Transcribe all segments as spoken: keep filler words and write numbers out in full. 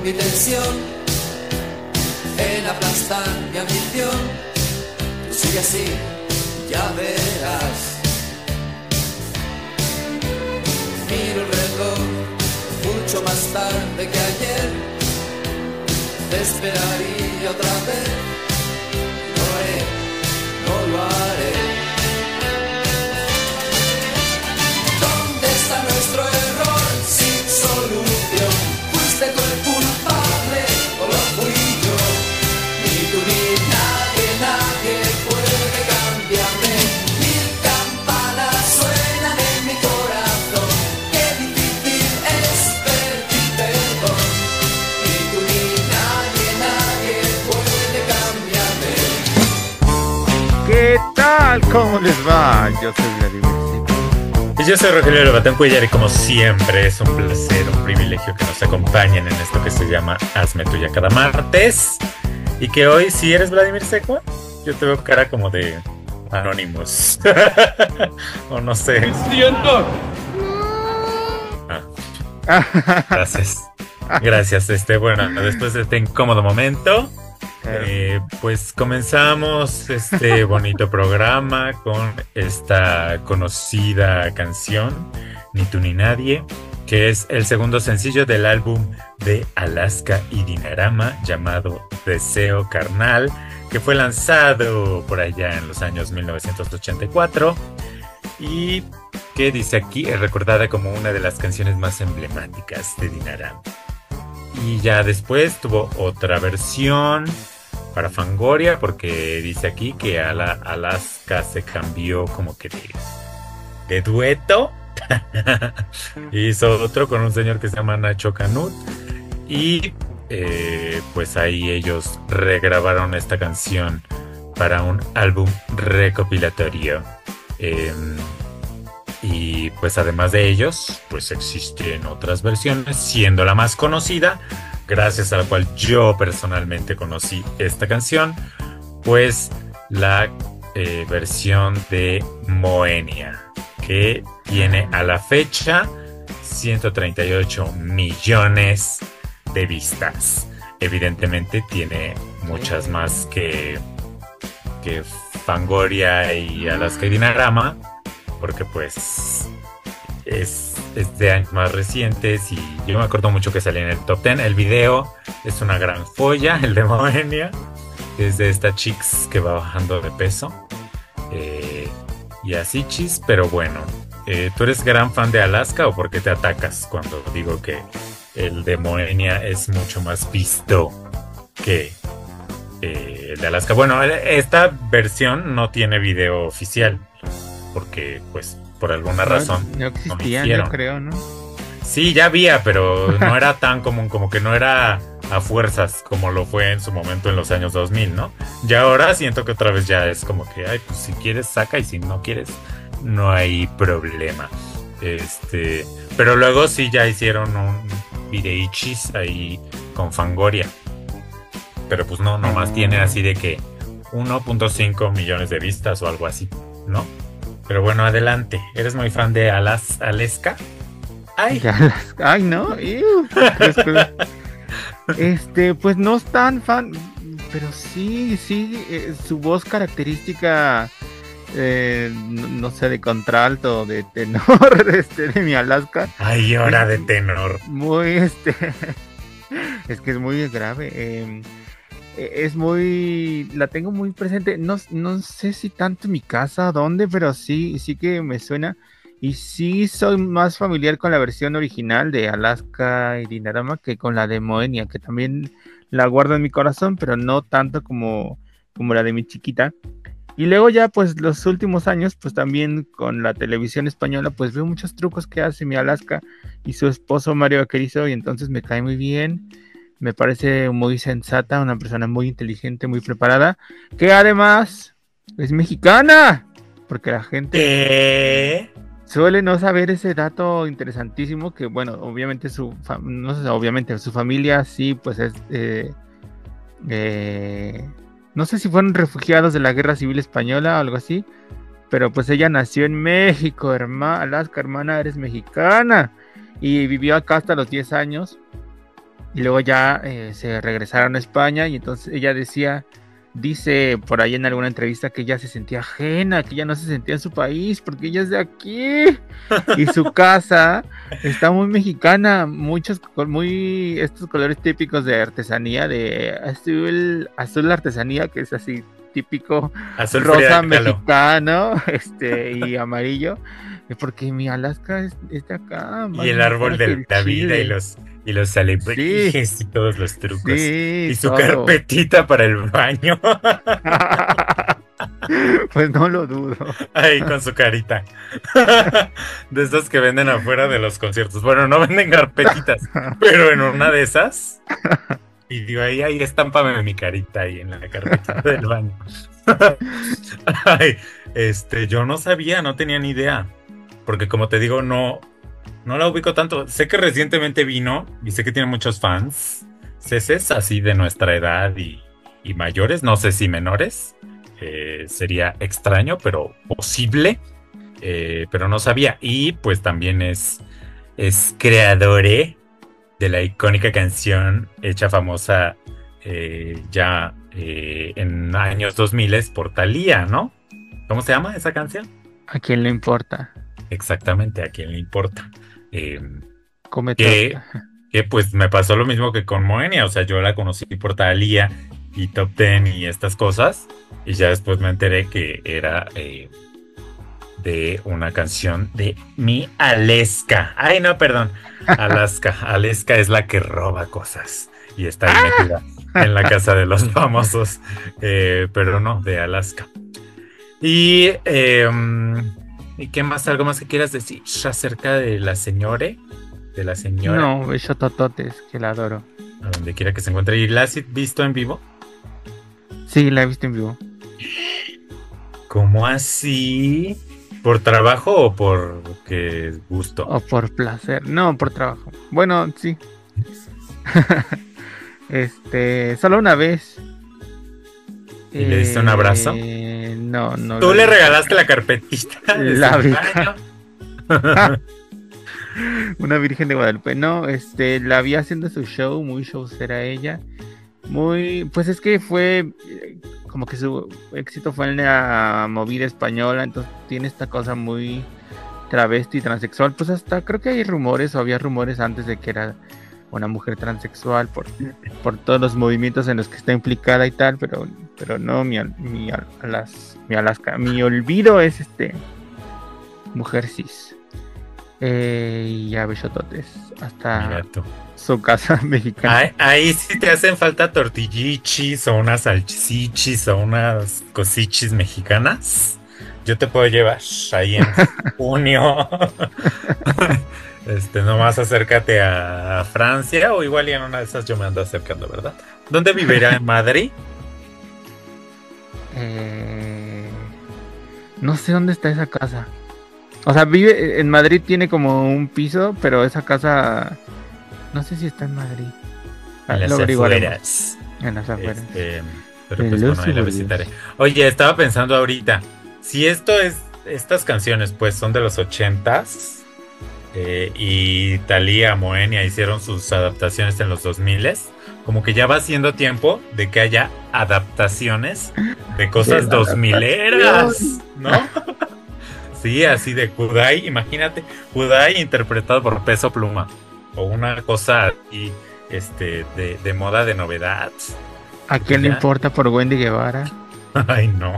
mi tensión, en aplastar mi ambición. Tú sigue así, ya verás. Miro el reloj, mucho más tarde que ayer. Te esperaría otra vez. No haré, no lo haré. ¿Dónde está nuestro error sin solución? ¿Fuiste tú el culpable o lo fui yo? Ni tú ni nadie, nadie puede cambiarme. Mil campanas suenan en mi corazón. Qué difícil es pedir perdón. Ni tú ni nadie, nadie puede cambiarme. ¿Qué tal? ¿Cómo les va? Yo soy Vladimir. Y yo soy Rogelio Lobatón Cuellar y como siempre es un placer, un privilegio que nos acompañen en esto que se llama Hazme Tuya cada martes. Y que hoy, si eres Vladimir Secua, yo te veo cara como de Anonymous. O no sé. ¡Siento! Ah. Gracias. Gracias, este, bueno, después de este incómodo momento, eh, pues comenzamos este bonito programa con esta conocida canción, Ni tú ni nadie, que es el segundo sencillo del álbum de Alaska y Dinarama llamado Deseo Carnal, que fue lanzado por allá en los años mil novecientos ochenta y cuatro y que dice aquí es recordada como una de las canciones más emblemáticas de Dinarama. Y ya después tuvo otra versión para Fangoria, porque dice aquí que a la Alaska se cambió como que de, de dueto. Hizo otro con un señor que se llama Nacho Canut. Y eh, pues ahí ellos regrabaron esta canción para un álbum recopilatorio. Eh, y pues además de ellos, pues existen otras versiones, siendo la más conocida, gracias a la cual yo personalmente conocí esta canción, pues la eh, versión de Moenia, que tiene a la fecha ciento treinta y ocho millones de vistas. Evidentemente tiene muchas más que, que Fangoria y Alaska y Dinarama, porque pues es, es de años más recientes y yo me acuerdo mucho que salía en el top diez. El video es una gran joya, el de Moenia, es de esta chicks que va bajando de peso, eh, y así chis, pero bueno, eh, ¿tú eres gran fan de Alaska o por qué te atacas cuando digo que el de Moenia es mucho más visto que eh, el de Alaska? Bueno, esta versión no tiene video oficial, porque pues por alguna razón no, no existía, no yo creo, ¿no? Sí, ya había, pero no era tan común, como que no era a fuerzas como lo fue en su momento en los años dos mil, ¿no? Ya ahora siento que otra vez ya es como que, ay, pues si quieres saca y si no quieres no hay problema. Este, pero luego sí ya hicieron un videichis ahí con Fangoria. Pero pues no, nomás tiene así de que uno punto cinco millones de vistas o algo así, ¿no? Pero bueno, adelante. ¿Eres muy fan de Alas Alaska? Ay, ay, no. Iu. Este, pues no es tan fan, pero sí, sí, eh, su voz característica, eh, no, no sé, de contralto, de tenor, este, de mi Alaska. Ay, hora de tenor. Muy, este, es que es muy grave. Eh, es muy, la tengo muy presente. No, no sé si tanto en mi casa, dónde, pero sí, sí que me suena. Y sí soy más familiar con la versión original de Alaska y Dinarama que con la de Moenia, que también la guardo en mi corazón, pero no tanto como, como la de mi chiquita. Y luego ya, pues, los últimos años, pues también con la televisión española, pues veo muchos trucos que hace mi Alaska y su esposo Mario Vaquerizo, y entonces me cae muy bien. Me parece muy sensata, una persona muy inteligente, muy preparada, que además es mexicana, porque la gente ¿Qué? suele no saber ese dato interesantísimo, que bueno, obviamente su, no sé, obviamente su familia sí, pues es, eh, eh, no sé si fueron refugiados de la Guerra Civil Española o algo así, pero pues ella nació en México, hermana, Alaska, hermana, eres mexicana, y vivió acá hasta los diez años. y luego ya eh, se regresaron a España y entonces ella decía, dice por ahí en alguna entrevista que ella se sentía ajena, que ella no se sentía en su país porque ella es de aquí y su casa está muy mexicana, muchos muy estos colores típicos de artesanía, de azul, azul artesanía, que es así típico Azul rosa Frida Kahlo. mexicano, este y amarillo, porque mi Alaska es, es de acá, más Y el mexicana árbol que de el la vida y chile. los, y los alebrijes y todos los trucos. Sí, Y su todo. carpetita para el baño. Pues no lo dudo. Ahí con su carita. De esas que venden afuera de los conciertos. Bueno, no venden carpetitas, pero en una de esas. Y digo, ahí, ahí estámpame mi carita ahí en la carpetita del baño. Ay, este, yo no sabía, no tenía ni idea. Porque como te digo, no, no la ubico tanto. Sé que recientemente vino y sé que tiene muchos fans. Ceces así de nuestra edad y, y mayores, no sé si menores. Eh, sería extraño, pero posible. Eh, pero no sabía. Y pues también es, es creadore de la icónica canción hecha famosa eh, ya eh, en años dos mil por Thalía, ¿no? ¿Cómo se llama esa canción? ¿A quién le importa? Exactamente, a quién le importa. Eh, Come que, torta. que pues me pasó lo mismo que con Moenia, o sea, yo la conocí por Thalía y Top Ten y estas cosas, y ya después me enteré que era eh, de una canción de mi Aleska. Ay, no, perdón, Alaska. Aleska es la que roba cosas y está ahí metida en la casa de los famosos, eh, pero no, de Alaska. Y, eh, ¿y qué más? ¿Algo más que quieras decir acerca de la señora? De la señora. No, bello tototes, que la adoro. A donde quiera que se encuentre. ¿Y la has visto en vivo? Sí, la he visto en vivo. ¿Cómo así? ¿Por trabajo o por que gusto? O por placer. No, por trabajo. Bueno, sí. Este, solo una vez. ¿Y le diste un abrazo? Eh, no, no. ¿Tú lo le hice. regaste la carpetita de La su Virgen. baño? Una Virgen de Guadalupe. No, este, la vi haciendo su show, muy showcera ella. Muy, pues es que fue eh, como que su éxito fue en la movida española, entonces tiene esta cosa muy travesti, transexual. Pues hasta creo que hay rumores, o había rumores antes de que era una mujer transexual por, por todos los movimientos en los que está implicada y tal, pero, pero no, mi, al- mi, al- alas- mi Alaska, mi olvido es este mujer cis. Eh, y ya bellototes hasta Mira tú. su casa mexicana. Ahí, ahí sí te hacen falta tortillichis o unas salchichis o unas cosichis mexicanas. Yo te puedo llevar ahí en junio. Este, nomás acércate a Francia o igual y en una de esas yo me ando acercando, ¿verdad? ¿Dónde vivirá? ¿En Madrid? Eh, no sé dónde está esa casa. O sea, vive en Madrid, tiene como un piso, pero esa casa no sé si está en Madrid. Ah, En las lo averiguaremos. afueras. En las afueras. Este, pero En pues los bueno, ahí la suburbios. visitaré. Oye, estaba pensando ahorita, si esto es, estas canciones pues son de los ochentas eh, y Thalía, Moenia hicieron sus adaptaciones en los dos miles, como que ya va siendo tiempo de que haya adaptaciones de cosas De la dos mileras, ¿no? Sí, así de Kudai, imagínate, Kudai interpretado por Peso Pluma, o una cosa así, este, de, de moda, de novedad. ¿A quién le Ya. importa por Wendy Guevara? Ay, no.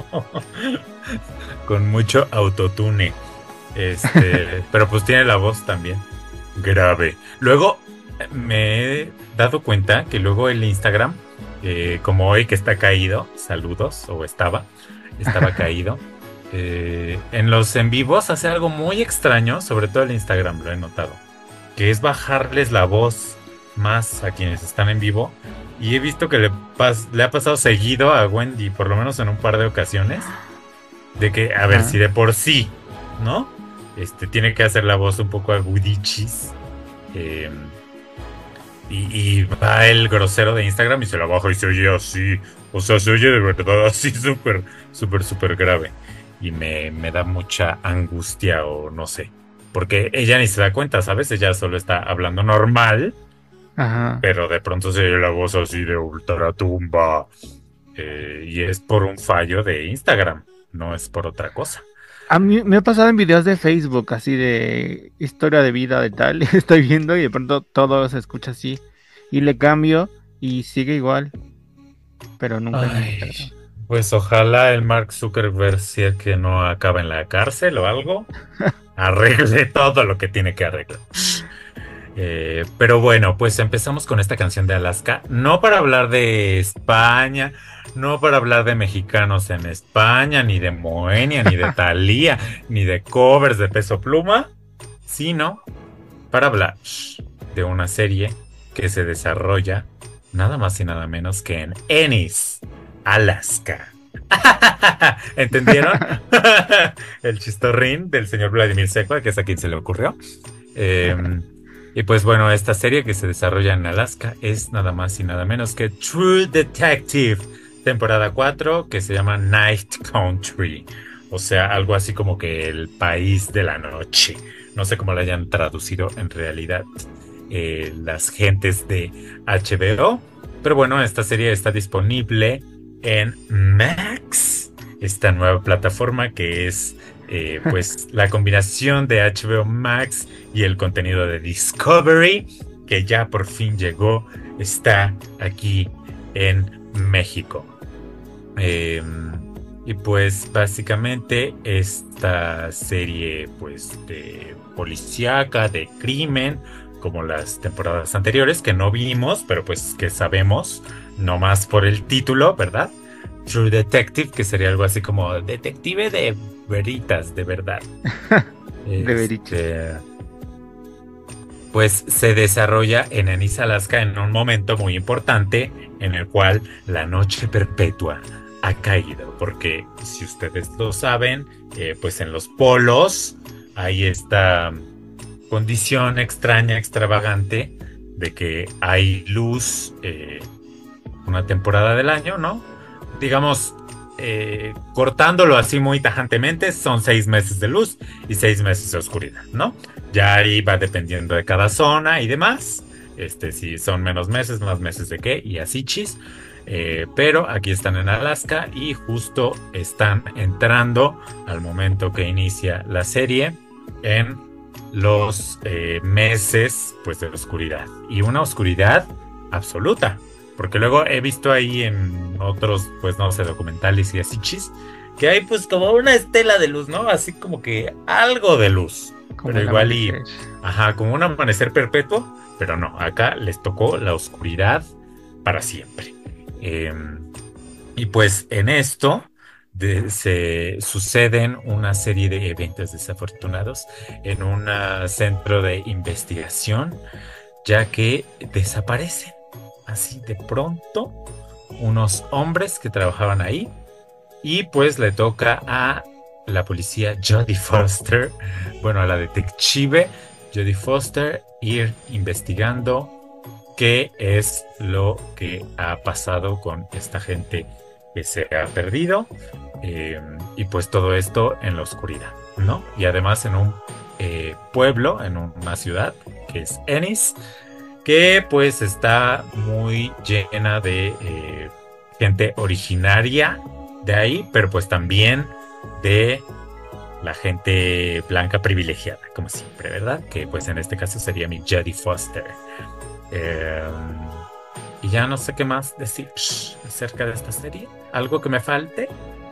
Con mucho autotune. Este, pero pues tiene la voz también grave. Luego me he dado cuenta que luego el Instagram, eh, como hoy que está caído, saludos, o estaba, estaba caído. Eh, en los en vivos hace algo muy extraño, sobre todo el Instagram, lo he notado, que es bajarles la voz más a quienes están en vivo. Y he visto que le, pas- le ha pasado seguido a Wendy, por lo menos en un par de ocasiones, de que, a ver, Ajá. si de por sí, ¿no? Este, tiene que hacer la voz un poco agudichis. eh, y, y va el grosero de Instagram y se la baja y se oye así. O sea, se oye de verdad así súper, súper, súper grave. Y me, me da mucha angustia o no sé. Porque ella ni se da cuenta, ¿sabes? Ella solo está hablando normal. Ajá. pero de pronto se oye la voz así de ultratumba. Eh, y es por un fallo de Instagram, no es por otra cosa. A mí me ha pasado en videos de Facebook, así de historia de vida de tal. Estoy viendo y de pronto todo se escucha así. Y le cambio y sigue igual. Pero nunca en Ay, Instagram. pues ojalá el Mark Zuckerberg, si es que no acaba en la cárcel o algo, arregle todo lo que tiene que arreglar. Eh, pero bueno, pues empezamos con esta canción de Alaska, no para hablar de España, no para hablar de mexicanos en España, ni de Moenia, ni de Thalía, ni de covers de Peso Pluma, sino para hablar de una serie que se desarrolla nada más y nada menos que en Ennis, Alaska. ¿Entendieron? El chistorrín del señor Vladimir Secua, que es a quien se le ocurrió. Eh, y pues bueno, esta serie que se desarrolla en Alaska es nada más y nada menos que True Detective, temporada cuatro, que se llama Night Country. O sea, algo así como que el país de la noche. No sé cómo lo hayan traducido en realidad eh, las gentes de H B O. Pero bueno, esta serie está disponible en Max, esta nueva plataforma que es eh, pues la combinación de H B O Max y el contenido de Discovery, que ya por fin llegó, está aquí en México. Eh, y pues básicamente esta serie pues de policíaca, de crimen, como las temporadas anteriores, que no vimos, pero pues que sabemos, no más por el título, ¿verdad? True Detective, que sería algo así como detective de veritas, de verdad. De veritas. Este, pues se desarrolla en Ennis, Alaska, en un momento muy importante en el cual la noche perpetua ha caído, porque si ustedes lo saben, eh, pues en los polos hay esta condición extraña, extravagante, de que hay luz eh, una temporada del año, ¿no? Digamos, eh, cortándolo así muy tajantemente, son seis meses de luz y seis meses de oscuridad, ¿no? Ya ahí va dependiendo de cada zona y demás. Este, si son menos meses, más meses de qué, y así chis. Eh, pero aquí están en Alaska y justo están entrando al momento que inicia la serie en los eh, meses pues de oscuridad, y una oscuridad absoluta, porque luego he visto ahí en otros pues no sé documentales y así chis que hay pues como una estela de luz, ¿no? Así como que algo de luz, Como pero el igual y amanecer. ajá, como un amanecer perpetuo, pero no, acá les tocó la oscuridad para siempre. Eh, y pues en esto De, se suceden una serie de eventos desafortunados en un uh, centro de investigación, ya que desaparecen así de pronto unos hombres que trabajaban ahí, y pues le toca a la policía Jodie Foster, bueno, a la detective Jodie Foster, ir investigando qué es lo que ha pasado con esta gente que se ha perdido. Eh, y pues todo esto en la oscuridad, ¿no? Y además en un eh, pueblo, en una ciudad que es Ennis, que pues está muy llena de eh, gente originaria de ahí, pero pues también de la gente blanca privilegiada, como siempre, ¿verdad? Que pues en este caso sería mi Jodie Foster. Eh, y ya no sé qué más decir acerca de esta serie. ¿Algo que me falte?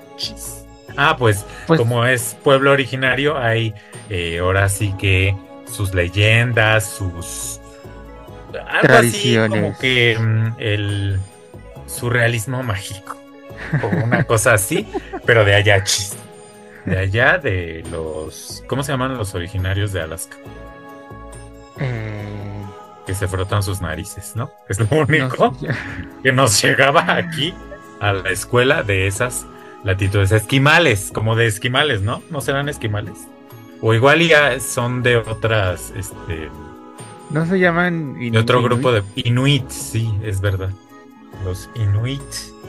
Ah, pues, Pues como es pueblo originario, hay eh, ahora sí que sus leyendas, sus algo así como tradiciones. que mm, el surrealismo mágico o una cosa así, pero de allá, chis, de allá de los, ¿cómo se llaman los originarios de Alaska? Eh, Que se frotan sus narices, ¿no? Es lo no único sé, ya. que nos llegaba aquí a la escuela de esas latitudes. Esquimales, como de esquimales, ¿no? ¿No serán esquimales? O igual ya son de otras, este, No se llaman de otro Inuit. grupo de Inuit, sí, es verdad. Los Inuit.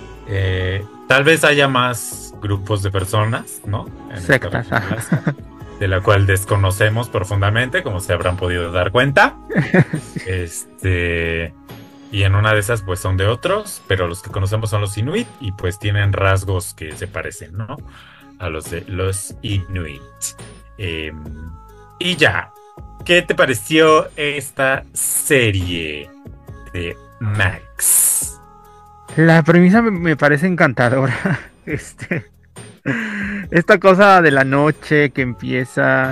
Eh, tal vez haya más grupos de personas, ¿no? En esta Sectas. región de Alaska. de la cual desconocemos profundamente, como se habrán podido dar cuenta. Sí. Este, y en una de esas, pues son de otros, pero los que conocemos son los Inuit y pues tienen rasgos que se parecen, ¿no? A los de los Inuit. Eh, y ya, ¿qué te pareció esta serie de Max? La premisa me, me parece encantadora. Este, esta cosa de la noche que empieza,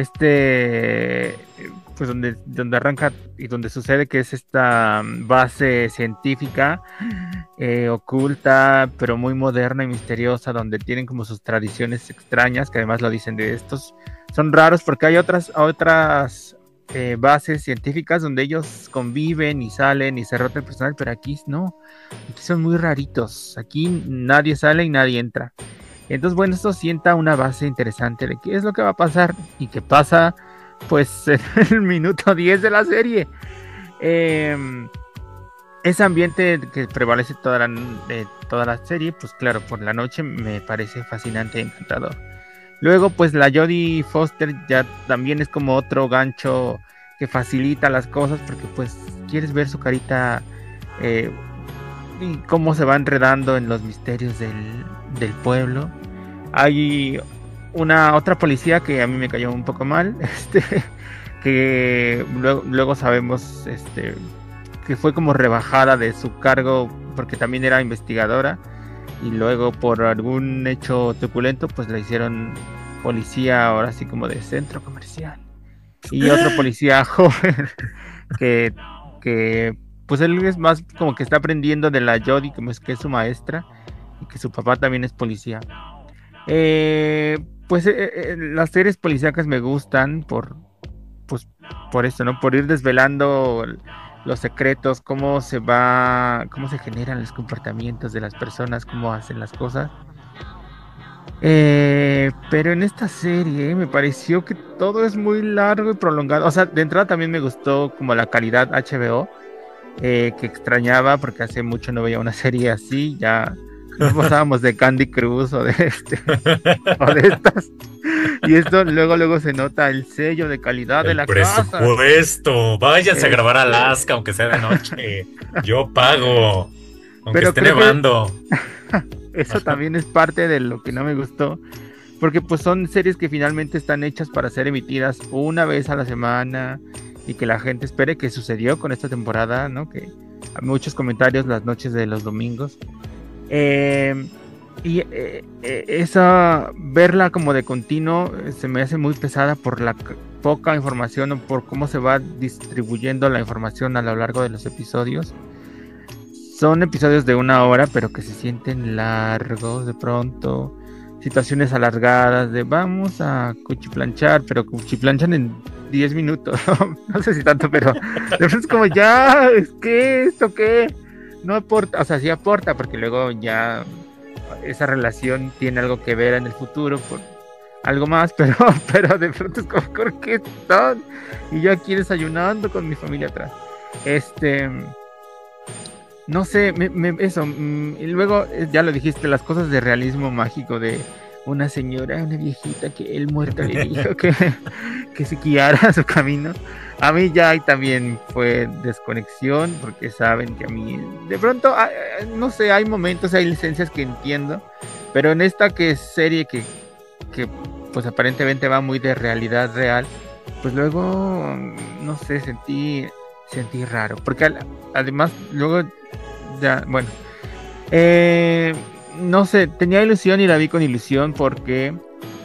este, pues donde, donde arranca y donde sucede que es esta base científica eh, oculta, pero muy moderna y misteriosa, donde tienen como sus tradiciones extrañas, que además lo dicen de estos, son raros porque hay otras, otras eh, bases científicas donde ellos conviven y salen y se rota el personal, pero aquí no, aquí son muy raritos, aquí nadie sale y nadie entra. Entonces, bueno, esto sienta una base interesante de qué es lo que va a pasar y qué pasa, pues, en el minuto diez de la serie. Eh, ese ambiente que prevalece toda la, eh, toda la serie, pues claro, por la noche me parece fascinante e encantador. Luego, pues, la Jodie Foster ya también es como otro gancho que facilita las cosas porque, pues, quieres ver su carita eh, y cómo se va enredando en los misterios del, del pueblo. Hay una otra policía que a mí me cayó un poco mal, este, que luego, luego sabemos este, que fue como rebajada de su cargo porque también era investigadora y luego por algún hecho truculento pues la hicieron policía ahora así como de centro comercial. Y otro policía joven que, que pues él es más como que está aprendiendo de la Jodie, como es que es su maestra y que su papá también es policía. Eh, pues eh, eh, las series policíacas me gustan por pues por eso, ¿no? Por ir desvelando los secretos, cómo se va, cómo se generan los comportamientos de las personas, cómo hacen las cosas. Eh, pero en esta serie me pareció que todo es muy largo y prolongado. O sea, de entrada también me gustó como la calidad H B O, eh, que extrañaba porque hace mucho no veía una serie así, ya no pasábamos de Candy Crush o de este o de estas. Y esto luego luego se nota el sello de calidad el de la presupuesto. casa. Váyase Este... a grabar a Alaska, aunque sea de noche. Yo pago, aunque pero esté nevando. Que... eso también es parte de lo que no me gustó. Porque pues son series que finalmente están hechas para ser emitidas una vez a la semana y que la gente espere, que sucedió con esta temporada, ¿no? Que hay muchos comentarios las noches de los domingos. Eh, y eh, eh, esa verla como de continuo eh, se me hace muy pesada por la c- poca información o por cómo se va distribuyendo la información a lo largo de los episodios. Son episodios de una hora, pero que se sienten largos de pronto. Situaciones alargadas de vamos a cuchiplanchar, pero cuchiplanchan en diez minutos. No sé si tanto, pero de pronto es como ya, ¿qué? ¿Esto qué? No aporta, o sea, sí aporta, porque luego ya esa relación tiene algo que ver en el futuro por algo más, pero, pero de pronto es como, ¿por qué están? Y yo aquí desayunando con mi familia atrás. Este, no sé, me, me, eso, mm, y luego ya lo dijiste, las cosas de realismo mágico de una señora, una viejita que el muerto le dijo que, que se guiara su camino. A mí ya ahí también fue desconexión, porque saben que a mí, de pronto, no sé, hay momentos, hay licencias que entiendo, pero en esta que es serie que, que pues aparentemente va muy de realidad real, pues luego, no sé, sentí, sentí raro, porque además, luego, ya, bueno, eh, no sé, tenía ilusión y la vi con ilusión porque...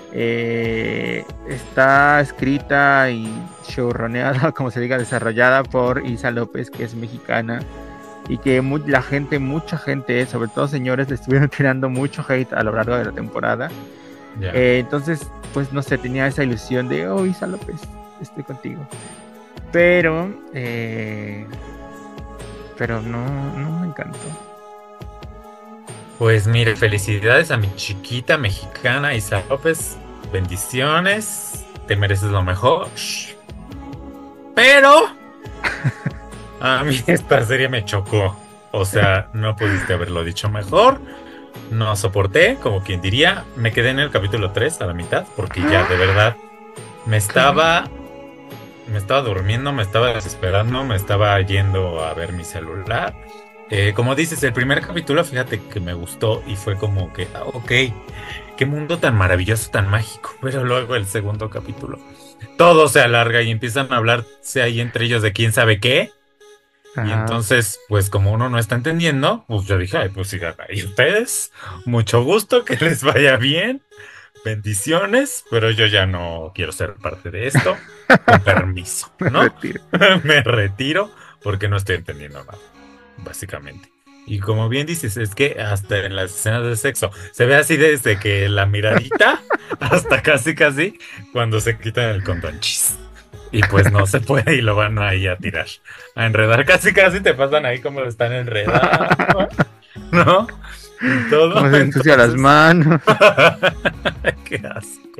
Eh, está escrita y showroneada, como se diga, desarrollada por Isa López, que es mexicana, y que mu- la gente, mucha gente, sobre todo señores, le estuvieron tirando mucho hate a lo largo de la temporada. Yeah. Eh, entonces, pues no sé, tenía esa ilusión de, oh, Isa López, estoy contigo. Pero, eh, pero no, no me encantó. Pues mire, felicidades a mi chiquita mexicana Isa López. Bendiciones. Te mereces lo mejor. Pero a mí esta serie me chocó. O sea, no pudiste haberlo dicho mejor. No soporté, como quien diría. Me quedé en el capítulo tres a la mitad, porque ya de verdad Me estaba, me estaba durmiendo, me estaba desesperando, me estaba yendo a ver mi celular. Eh, como dices, el primer capítulo, fíjate que me gustó y fue como que, ah, ok, qué mundo tan maravilloso, tan mágico. Pero luego el segundo capítulo, todo se alarga y empiezan a hablarse ahí entre ellos de quién sabe qué. Y Ajá. entonces, pues como uno no está entendiendo, pues yo dije, ay, pues sigan ahí ustedes, mucho gusto, que les vaya bien, bendiciones, pero yo ya no quiero ser parte de esto, con permiso, Me ¿no? retiro. Me retiro porque no estoy entendiendo nada, básicamente. Y como bien dices, es que hasta en las escenas de sexo se ve así desde que la miradita hasta casi casi cuando se quitan el condón. Chis. Y pues no se puede y lo van ahí a tirar, a enredar. Casi casi te pasan ahí como lo están enredando, ¿no? Y todo, Cómo se ensucia las entonces. manos. Qué asco.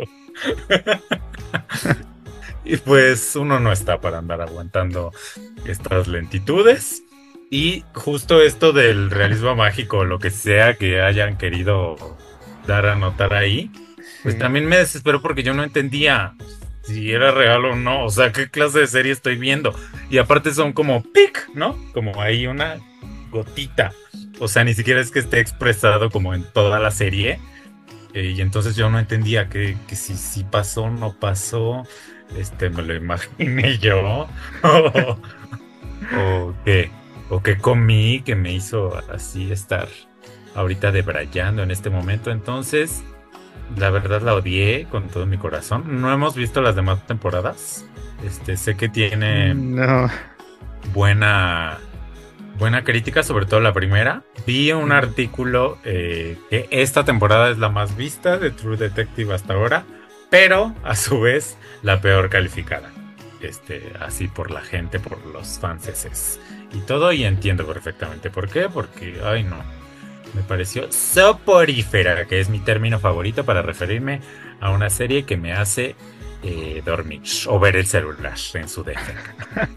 Y pues uno no está para andar aguantando estas lentitudes. Y justo esto del realismo mágico, lo que sea que hayan querido dar a notar ahí, pues Sí. también me desesperó porque yo no entendía si era real o no. O sea, qué clase de serie estoy viendo. Y aparte son como pic, ¿no? Como ahí una gotita. O sea, ni siquiera es que esté expresado como en toda la serie. Eh, y entonces yo no entendía que, que si, si pasó o no pasó. Este, me lo imaginé yo. O, o qué. O qué comí que me hizo así estar ahorita debrayando en este momento. Entonces, la verdad la odié con todo mi corazón. No hemos visto las demás temporadas. Este, sé que tiene No. buena, buena crítica, sobre todo la primera. Vi un artículo eh, que esta temporada es la más vista de True Detective hasta ahora, pero a su vez la peor calificada. Este, así por la gente, por los fanses y todo, y entiendo perfectamente por qué, porque, ay no, me pareció soporífera, que es mi término favorito para referirme a una serie que me hace eh, dormir o ver el celular en su defecto.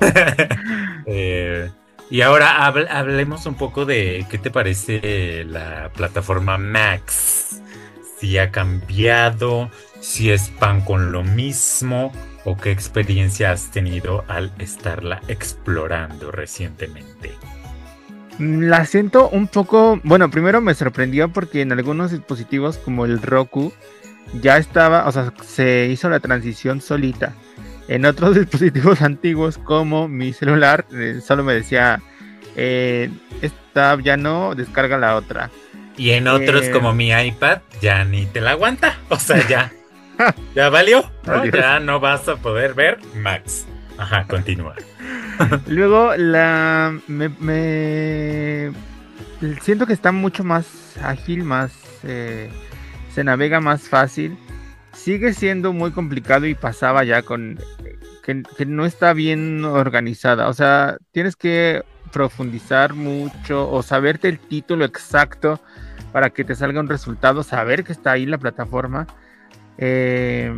eh, y ahora hable, hablemos un poco de qué te parece la plataforma Max. Si ha cambiado, si es pan con lo mismo, o qué experiencia has tenido al estarla explorando recientemente. La siento un poco, bueno, primero me sorprendió porque en algunos dispositivos como el Roku ya estaba, o sea, se hizo la transición solita. En otros dispositivos antiguos como mi celular, eh, solo me decía, eh, esta ya no, descarga la otra. Y en otros Eh, como mi iPad, ya ni te la aguanta. O sea, ya, ya valió, ¿no? Adiós. Ya no vas a poder ver Max. Ajá, continúa. Luego la me, me- siento que está mucho más ágil, más eh, se navega más fácil. Sigue siendo muy complicado y pasaba ya con que, que no está bien organizada. O sea, tienes que profundizar mucho o saberte el título exacto para que te salga un resultado, saber que está ahí la plataforma. Eh,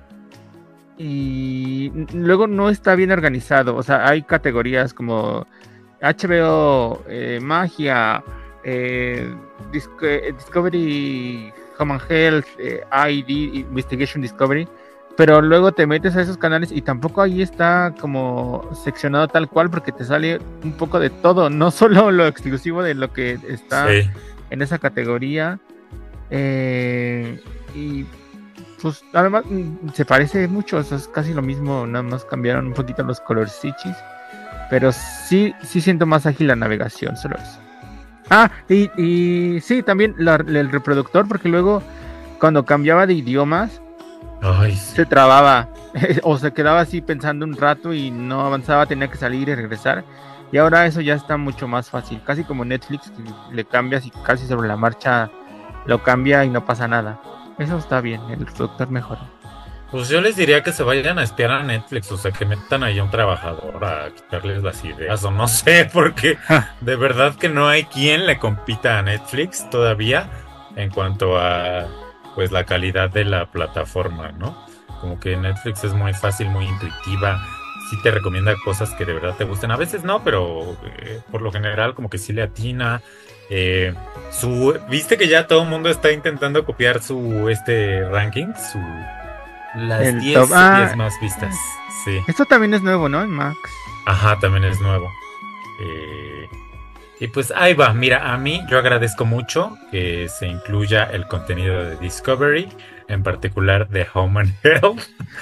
y luego no está bien organizado. O sea, hay categorías como H B O, eh, Magia, eh, Disco- eh, Discovery, Home and Health, eh, I D, Investigation Discovery. Pero luego te metes a esos canales y tampoco ahí está como seccionado tal cual porque te sale un poco de todo, no solo lo exclusivo de lo que está Sí. en esa categoría. Eh, y pues además mm, se parece mucho, o sea, es casi lo mismo, nada más cambiaron un poquito los colorcichis, pero sí, sí siento más ágil la navegación, solo eso. Ah, y, y sí, también la- el reproductor, porque luego cuando cambiaba de idiomas Ay, sí. se trababa o se quedaba así pensando un rato y no avanzaba, tenía que salir y regresar. Y ahora eso ya está mucho más fácil, casi como Netflix, que le cambias y casi sobre la marcha lo cambia y no pasa nada. Eso está bien, el reproductor mejora. Pues yo les diría que se vayan a espiar a Netflix, o sea, que metan ahí a un trabajador a quitarles las ideas, o no sé, porque de verdad que no hay quien le compita a Netflix todavía en cuanto a, pues, la calidad de la plataforma, ¿no? Como que Netflix es muy fácil, muy intuitiva, sí te recomienda cosas que de verdad te gusten, a veces no, pero eh, por lo general como que sí le atina. Eh, su, ¿viste que ya todo el mundo está intentando copiar su este ranking, su Las El top. diez Ah, series más vistas. Sí. esto también es nuevo, ¿no? En Max. Ajá, también es nuevo. Eh, y pues ahí va. Mira, a mí yo agradezco mucho que se incluya el contenido de Discovery, en particular de Home and Health,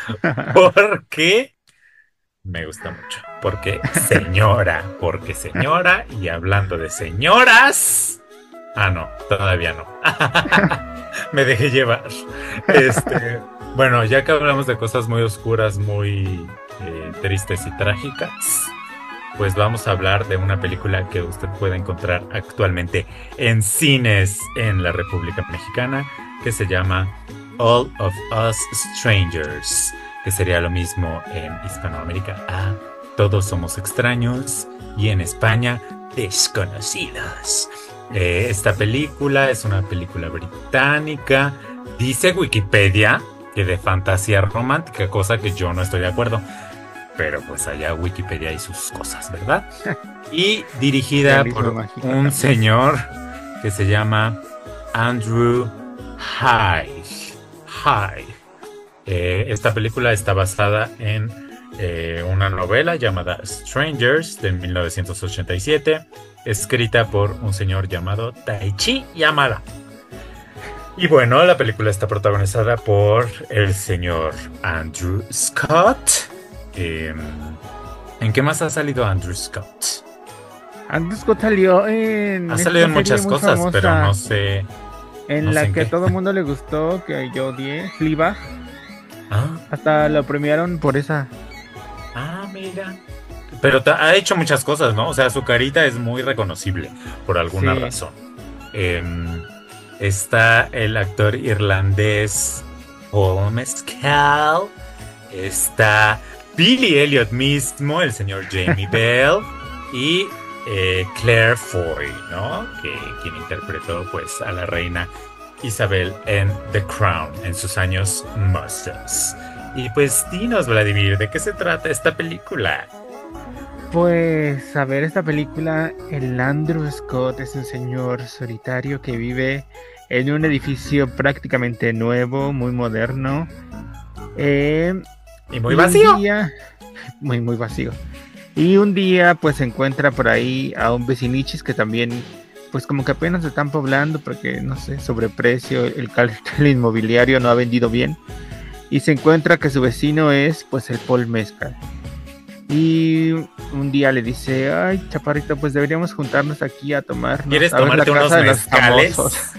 porque me gusta mucho. Porque señora, porque señora, y hablando de señoras. Ah, no, todavía no. Me dejé llevar. Este, bueno, ya que hablamos de cosas muy oscuras, muy eh, tristes y trágicas, pues vamos a hablar de una película que usted puede encontrar actualmente en cines en la República Mexicana, que se llama All of Us Strangers, que sería lo mismo en Hispanoamérica a Todos Somos Extraños y en España Desconocidos. Eh, esta película es una película británica, dice Wikipedia que de fantasía romántica, cosa que yo no estoy de acuerdo. Pero pues allá Wikipedia y sus cosas, ¿verdad? Y dirigida Realismo por mágico un también. señor que se llama Andrew Haigh. Haigh. Eh, esta película está basada en eh, una novela llamada Strangers de mil novecientos ochenta y siete, escrita por un señor llamado Taichi Yamada. Y bueno, la película está protagonizada por el señor Andrew Scott. Eh, ¿En qué más ha salido Andrew Scott? Andrew Scott salió en. Ha esta salido en serie muchas muy cosas, famosa, pero no sé. En no la sé en que qué. a todo el mundo le gustó, que yo odié, Fleabag. Ah, Hasta lo premiaron por esa. ah, mira. Pero ta- ha hecho muchas cosas, ¿no? O sea, su carita es muy reconocible por alguna Sí. razón. Em, está el actor irlandés Paul Mescal. Está Billy Elliot mismo, el señor Jamie Bell. Y eh, Claire Foy, ¿no? Que quien interpretó pues a la reina Isabel en The Crown en sus años mozos. Y pues dinos, Vladimir, ¿de qué se trata esta película? Pues, a ver, esta película, el Andrew Scott es un señor solitario que vive en un edificio prácticamente nuevo, muy moderno. Eh, Y muy y un vacío. día- muy, muy vacío. Y un día, pues, se encuentra por ahí a un vecinichis que también, pues, como que apenas se están poblando porque, no sé, sobreprecio, el cartel inmobiliario no ha vendido bien. Y se encuentra que su vecino es, pues, el Paul Mescal. Y un día le dice, ay, chaparrito, pues deberíamos juntarnos aquí a tomarnos. ¿Quieres a ver la tomarte unos casa de los mezcales? famosos".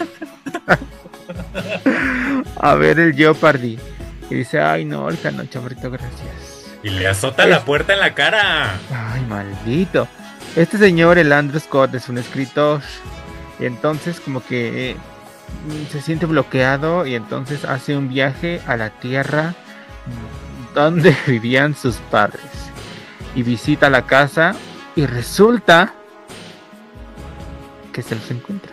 A ver el Jeopardy. Y dice, ay, no, ahorita no, chaparrito, gracias. Y le azota Es- la puerta en la cara. Ay, maldito. Este señor, el Andrew Scott, es un escritor. Y entonces como que eh, se siente bloqueado y entonces hace un viaje a la tierra donde vivían sus padres. Y visita la casa y resulta que se los encuentra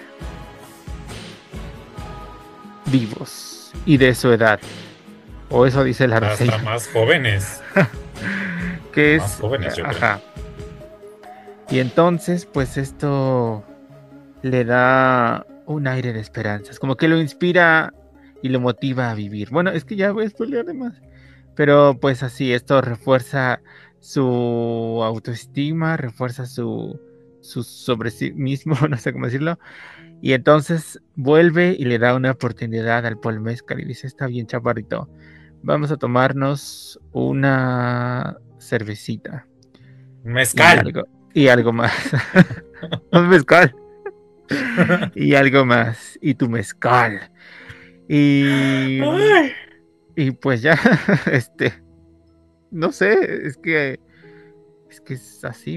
vivos y de su edad. O eso dice la Hasta reseña. más jóvenes. Que más es jóvenes, yo creo. ajá. Y entonces pues esto le da un aire de esperanzas, como que lo inspira y lo motiva a vivir. Bueno, es que ya voy a spoilear de más, pero pues así esto refuerza su autoestima, refuerza su su sobre sí mismo, no sé cómo decirlo, y entonces vuelve y le da una oportunidad al Paul Mescal y dice, está bien, chaparrito, vamos a tomarnos una cervecita y Mezcal. algo, y algo más. Un mezcal. Y algo más. Y tu mezcal. Y, Ay. y pues ya, este, no sé, es que es que es así.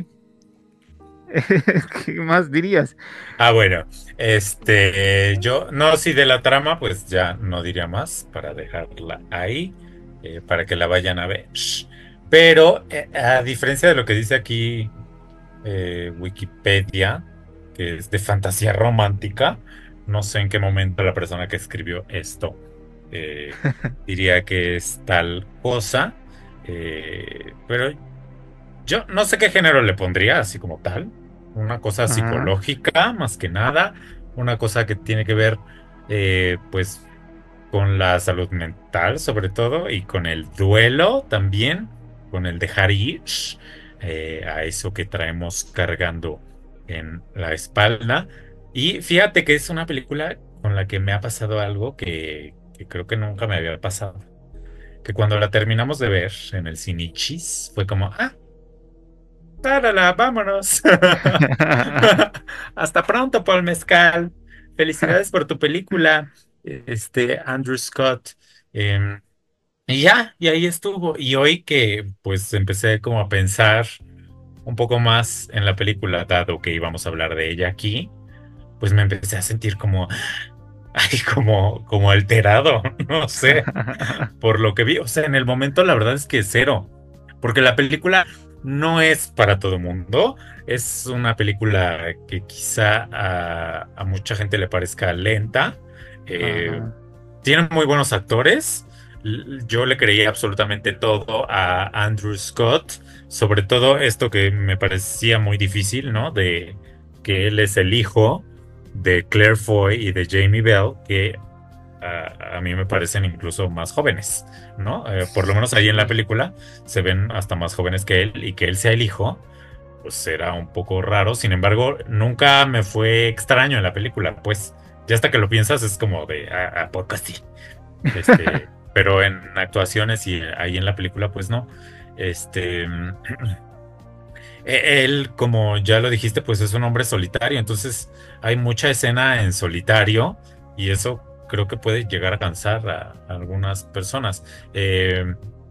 ¿Qué más dirías? Ah, bueno, este, yo, no, si de la trama, pues ya no diría más para dejarla ahí, eh, para que la vayan a ver. Pero, eh, a diferencia de lo que dice aquí eh, Wikipedia, que es de fantasía romántica, no sé en qué momento la persona que escribió esto eh, diría que es tal cosa, eh, pero yo no sé qué género le pondría así como tal. Una cosa Ajá. psicológica, más que nada. Una cosa que tiene que ver, eh, pues, con la salud mental sobre todo y con el duelo también, con el dejar ir eh, a eso que traemos cargando en la espalda. Y fíjate que es una película con la que me ha pasado algo que, que creo que nunca me había pasado. Que cuando la terminamos de ver en el Cinichis fue como, ah, tárala, vámonos. Hasta pronto, Paul Mezcal. Felicidades por tu película, este Andrew Scott. Em, y ya, y ahí estuvo. Y hoy que pues empecé como a pensar un poco más en la película, dado que íbamos a hablar de ella aquí, pues me empecé a sentir como, ay, como, como alterado, no sé, por lo que vi. O sea, en el momento la verdad es que cero, porque la película no es para todo mundo. Es una película que quizá a, a mucha gente le parezca lenta. Eh, Ajá. Tiene muy buenos actores. L- Yo le creía absolutamente todo a Andrew Scott, sobre todo esto que me parecía muy difícil, ¿no? De que él es el hijo de Claire Foy y de Jamie Bell, que a, a mí me parecen incluso más jóvenes, ¿no? Eh, por lo menos ahí en la Sí. película se ven hasta más jóvenes que él y que él sea el hijo, pues era un poco raro. Sin embargo, nunca me fue extraño en la película, pues ya hasta que lo piensas es como de, ¿a, a poco sí? Este, pero en actuaciones y ahí en la película, pues no. Este, e- él, como ya lo dijiste, pues es un hombre solitario, entonces hay mucha escena en solitario y eso creo que puede llegar a cansar a, a algunas personas. Eh,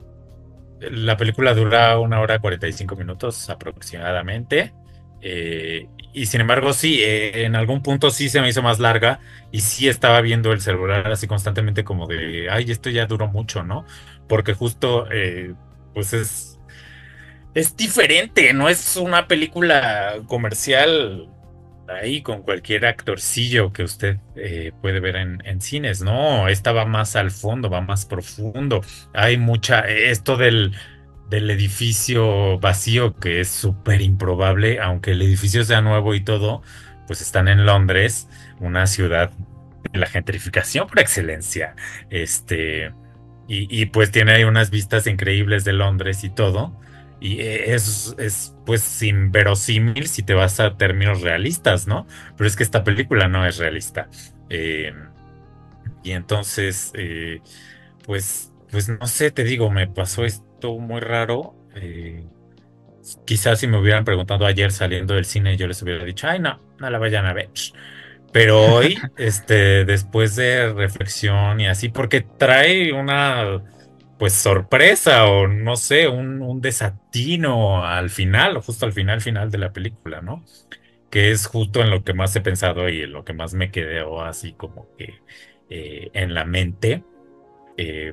la película dura una hora cuarenta y cinco minutos aproximadamente. eh, y sin embargo, sí, eh, en algún punto sí se me hizo más larga y sí estaba viendo el celular así constantemente como de, ay, esto ya duró mucho, ¿no? Porque justo, eh, pues es, es diferente, no es una película comercial ahí con cualquier actorcillo que usted eh, puede ver en, en cines. No, esta va más al fondo, va más profundo. Hay mucha, esto del, del edificio vacío que es súper improbable, aunque el edificio sea nuevo y todo, pues están en Londres, una ciudad de la gentrificación por excelencia. Este, y, y pues tiene ahí unas vistas increíbles de Londres y todo. Y eh, es, es pues inverosímil si te vas a términos realistas, ¿no? Pero es que esta película no es realista. Eh, y entonces, eh, pues, pues no sé, te digo, me pasó esto muy raro. Eh, quizás si me hubieran preguntado ayer saliendo del cine, yo les hubiera dicho, ay, no, no la vayan a ver. Pero hoy, este, después de reflexión y así, porque trae una, pues, sorpresa o no sé, un, un desatino al final, justo al final, final de la película, ¿no? Que es justo en lo que más he pensado y en lo que más me quedó así como que eh, en la mente. eh,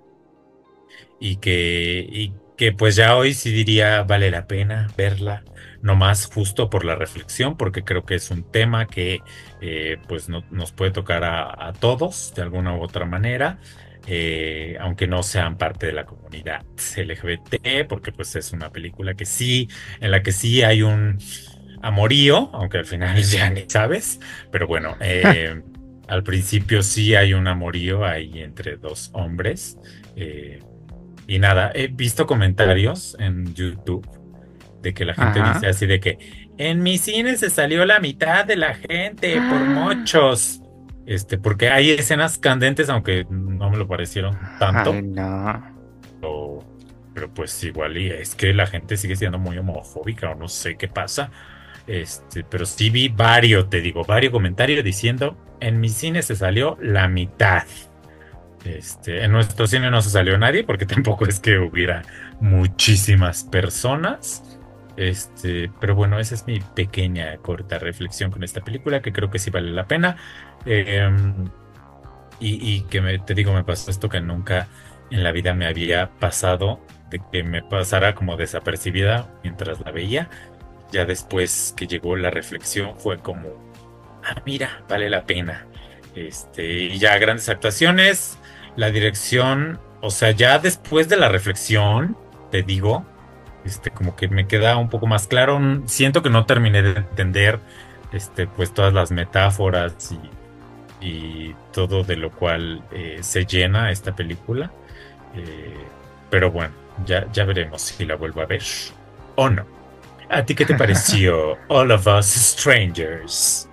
y que, y que pues ya hoy sí diría vale la pena verla, no más justo por la reflexión, porque creo que es un tema que eh, pues no- nos puede tocar a, a todos de alguna u otra manera, eh, aunque no sean parte de la comunidad L G B T, porque pues es una película que sí, en la que sí hay un amorío, aunque al final ya ni sabes, pero bueno, eh, al principio sí hay un amorío ahí entre dos hombres. eh, y nada, he visto comentarios en YouTube de que la gente dice Ajá. así de que en mi cine se salió la mitad de la gente por mochos. Este, porque hay escenas candentes, aunque no me lo parecieron Ay, tanto, no. o- pero pues igual y es que la gente sigue siendo muy homofóbica o no sé qué pasa. Este, pero sí vi varios, te digo, varios comentarios diciendo en mi cine se salió la mitad. Este, en nuestro cine no se salió nadie porque tampoco es que hubiera muchísimas personas. Este, pero bueno, esa es mi pequeña corta reflexión con esta película que creo que sí vale la pena. Eh, y, y que me, te digo, me pasó esto que nunca en la vida me había pasado, de que me pasara como desapercibida mientras la veía. Ya después que llegó la reflexión fue como, ah, mira, vale la pena. Este, y ya grandes actuaciones, la dirección, o sea, ya después de la reflexión, te digo, este, como que me queda un poco más claro. Siento que no terminé de entender, este, pues todas las metáforas y, y todo de lo cual eh, se llena esta película. Eh, pero bueno, ya, ya veremos si la vuelvo a ver o no. ¿A ti qué te pareció All of Us Strangers?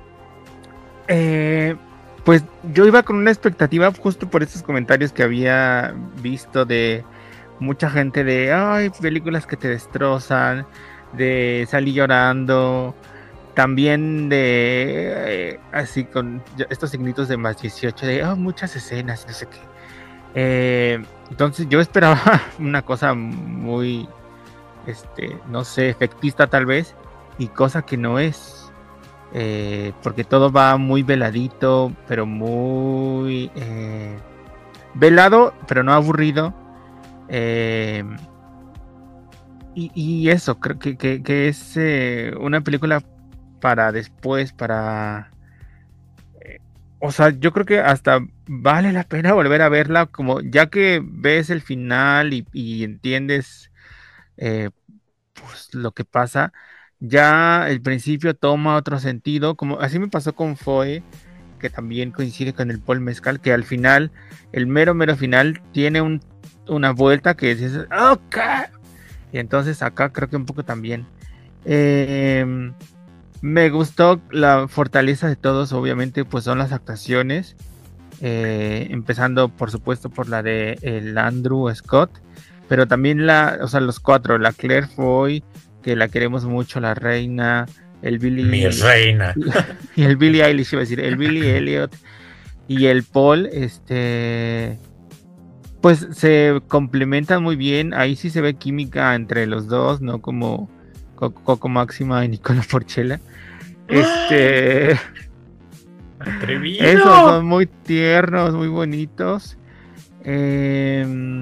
Eh, pues yo iba con una expectativa justo por estos comentarios que había visto de mucha gente de, ay, películas que te destrozan, de salir llorando, también de, eh, así con estos signitos de más dieciocho, de, oh, muchas escenas, no sé qué. Eh, entonces yo esperaba una cosa muy, este, no sé, efectista tal vez, y cosa que no es. Eh, porque todo va muy veladito, pero muy eh, velado, pero no aburrido. Eh, y, y eso, creo que, que, que es eh, una película para después, para... eh, o sea, yo creo que hasta vale la pena volver a verla, como ya que ves el final y, y entiendes eh, pues, lo que pasa, ya el principio toma otro sentido, como así me pasó con Foe, que también coincide con el Paul Mezcal, que al final, el mero mero final, tiene un, una vuelta que dices, ok, y entonces acá creo que un poco también. Eh, me gustó la fortaleza de todos, obviamente, pues son las actuaciones, eh, empezando por supuesto por la de el Andrew Scott, pero también la, o sea, los cuatro, la Claire Foy, que la queremos mucho, la reina, el Billy... Mi reina. Y el Billy Eilish, iba a decir, el Billy Elliot y el Paul, este... pues se complementan muy bien, ahí sí se ve química entre los dos, no como Coco Máxima y Nicola Porchela. Este... Atrevido. Esos son muy tiernos, muy bonitos. Eh...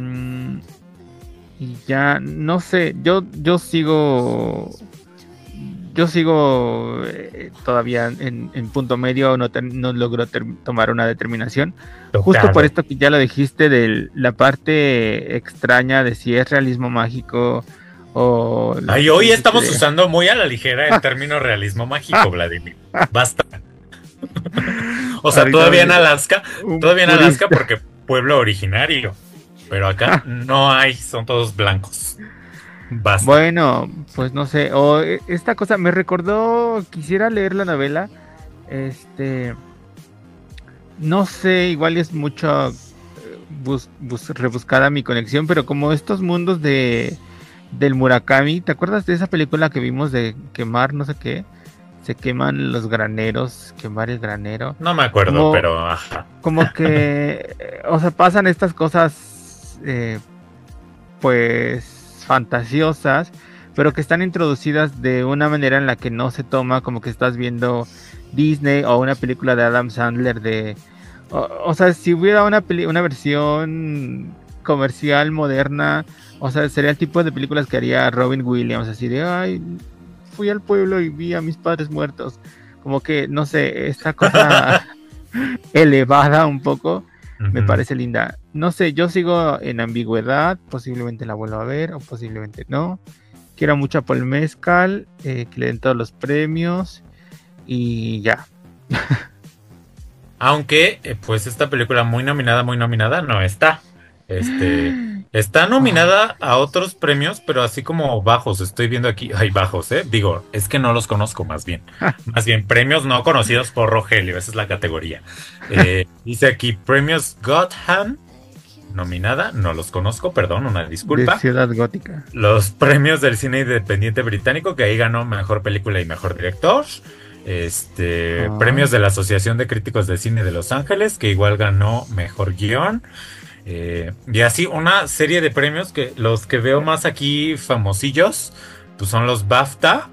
Y ya, no sé, yo, yo sigo, yo sigo eh, todavía en, en punto medio, no, ter, no logro ter, tomar una determinación. Tocado. Justo por esto que ya lo dijiste, de la parte extraña de si es realismo mágico o... Ay, hoy estamos de... usando muy a la ligera el término realismo mágico, Vladimir. Basta. O sea, ahorita todavía en Alaska, todavía en Alaska porque pueblo originario. Pero acá no hay, son todos blancos. Basta. Bueno, pues no sé. O esta cosa me recordó. Quisiera leer la novela. Este. No sé, igual es mucho bus, bus, rebuscada mi conexión. Pero como estos mundos de del Murakami. ¿Te acuerdas de esa película que vimos de quemar no sé qué? Se queman los graneros, quemar el granero. No me acuerdo, como, pero ajá. Como que. O sea, pasan estas cosas. Eh, pues fantasiosas, pero que están introducidas de una manera en la que no se toma como que estás viendo Disney o una película de Adam Sandler de o, o sea, si hubiera una peli- una versión comercial moderna, o sea, sería el tipo de películas que haría Robin Williams, así de ay, fui al pueblo y vi a mis padres muertos, como que no sé, esta cosa elevada un poco. Uh-huh. Me parece linda. No sé, yo sigo en ambigüedad. Posiblemente la vuelva a ver o posiblemente no. Quiero mucho a Paul Mezcal, eh, que le den todos los premios y ya. Aunque, eh, pues esta película muy nominada, muy nominada, no está. Este, está nominada a otros premios, pero así como bajos. Estoy viendo aquí, hay bajos, ¿eh? Digo, es que no los conozco más bien. Más bien, premios no conocidos por Rogelio, esa es la categoría. Eh, dice aquí, premios Gotham, nominada, no los conozco, perdón, una disculpa. De Ciudad Gótica. Los premios del cine independiente británico, que ahí ganó mejor película y mejor director. Este, oh. Premios de la Asociación de Críticos de Cine de Los Ángeles, que igual ganó mejor guión. Eh, y así una serie de premios que los que veo más aquí famosillos pues son los BAFTA,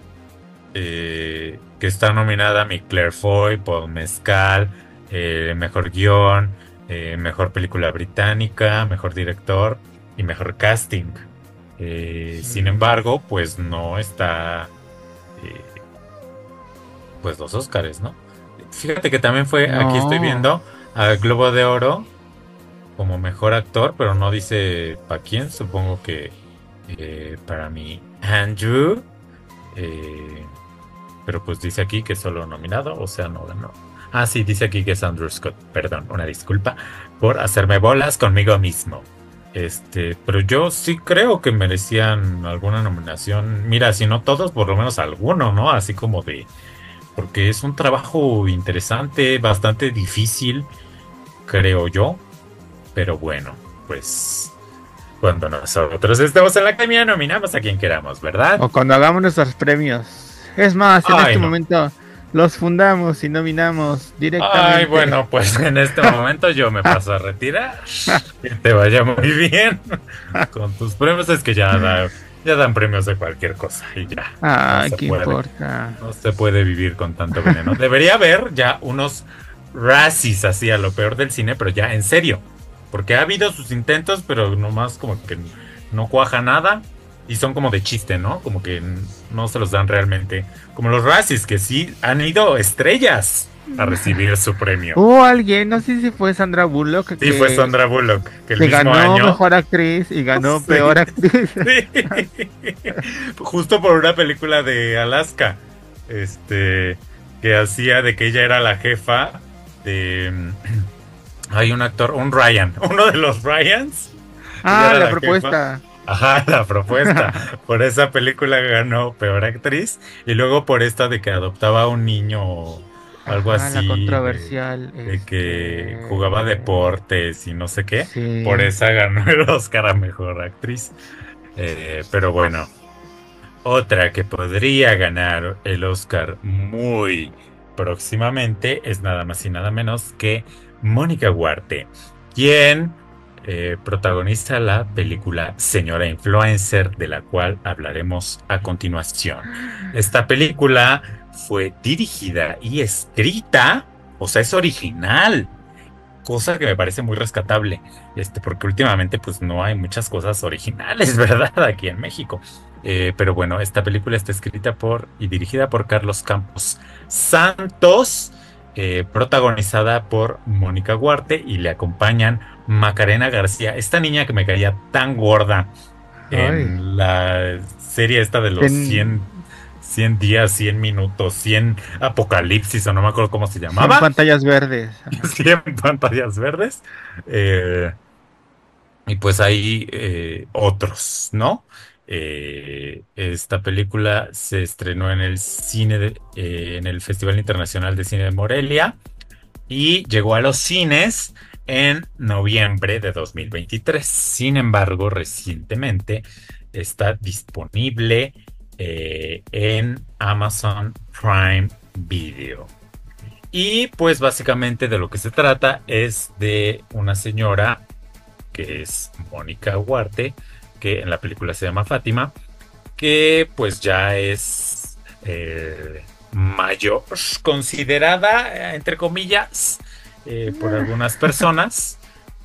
eh, que está nominada mi Claire Foy, Paul Mescal, eh, mejor guión, eh, mejor película británica, mejor director y mejor casting. Eh, mm. Sin embargo, pues no está eh, pues los Óscares, ¿no? Fíjate que también fue, no. Aquí estoy viendo al Globo de Oro como mejor actor, pero no dice para quién. Supongo que eh, para mi Andrew, eh, pero pues dice aquí que solo nominado, o sea, no ganó. Ah, sí, dice aquí que es Andrew Scott. Perdón, una disculpa por hacerme bolas conmigo mismo. Este, pero yo sí creo que merecían alguna nominación. Mira, si no todos, por lo menos alguno, ¿no? Así como de... Porque es un trabajo interesante, bastante difícil, creo yo. Pero bueno, pues... Cuando nosotros estemos en la academia, nominamos a quien queramos, ¿verdad? O cuando hagamos nuestros premios. Es más, en Ay, este no. momento los fundamos y nominamos directamente. Ay, bueno, pues en este momento yo me paso a retirar. Que te vaya muy bien con tus premios. Es que ya, da- ya dan premios de cualquier cosa y ya. No Ay, se ¿qué puede. importa? No se puede vivir con tanto veneno. Debería haber ya unos Razzies así a lo peor del cine, pero ya en serio. Porque ha habido sus intentos, pero nomás como que no cuaja nada. Y son como de chiste, ¿no? Como que no se los dan realmente. Como los Razzies, que sí han ido estrellas a recibir su premio. Hubo alguien, no sé si fue Sandra Bullock, Sí, que, fue Sandra Bullock, que el que mismo ganó año. mejor actriz y ganó Sí. peor actriz. Sí. Justo por una película de Alaska. Este. Que hacía de que ella era la jefa de. Hay un actor, un Ryan, uno de los Ryans. Ah, Ella era la la propuesta. jefa. Ajá, la propuesta. Por esa película ganó peor actriz. Y luego por esta de que adoptaba a un niño o algo Ajá, la así. De, controversial. de que este... jugaba deportes y no sé qué. Sí. Por esa ganó el Oscar a mejor actriz. Eh, pero bueno. Otra que podría ganar el Oscar muy próximamente es nada más y nada menos que Mónica Huarte, quien eh, protagoniza la película Señora Influencer, de la cual hablaremos a continuación. Esta película fue dirigida y escrita, o sea, es original, cosa que me parece muy rescatable, este, porque últimamente pues no hay muchas cosas originales, ¿verdad? Aquí en México. Eh, pero bueno, esta película está escrita por y dirigida por Carlos Campos Santos, eh, protagonizada por Mónica Huarte y le acompañan Macarena García, esta niña que me caía tan gorda en Ay. la serie esta de los En- cien, cien días, cien minutos, cien apocalipsis, o no me acuerdo cómo se En llamaba. pantallas verdes. cien pantallas verdes. Eh, y pues hay eh, otros, ¿no? Eh, esta película se estrenó en el cine de- eh, en el Festival Internacional de Cine de Morelia y llegó a los cines en noviembre de dos mil veintitrés. Sin embargo, recientemente está disponible eh, en Amazon Prime Video. Y pues básicamente de lo que se trata es de una señora que es Mónica Huarte, que en la película se llama Fátima, que pues ya es eh, mayor, considerada, entre comillas, eh, por algunas personas,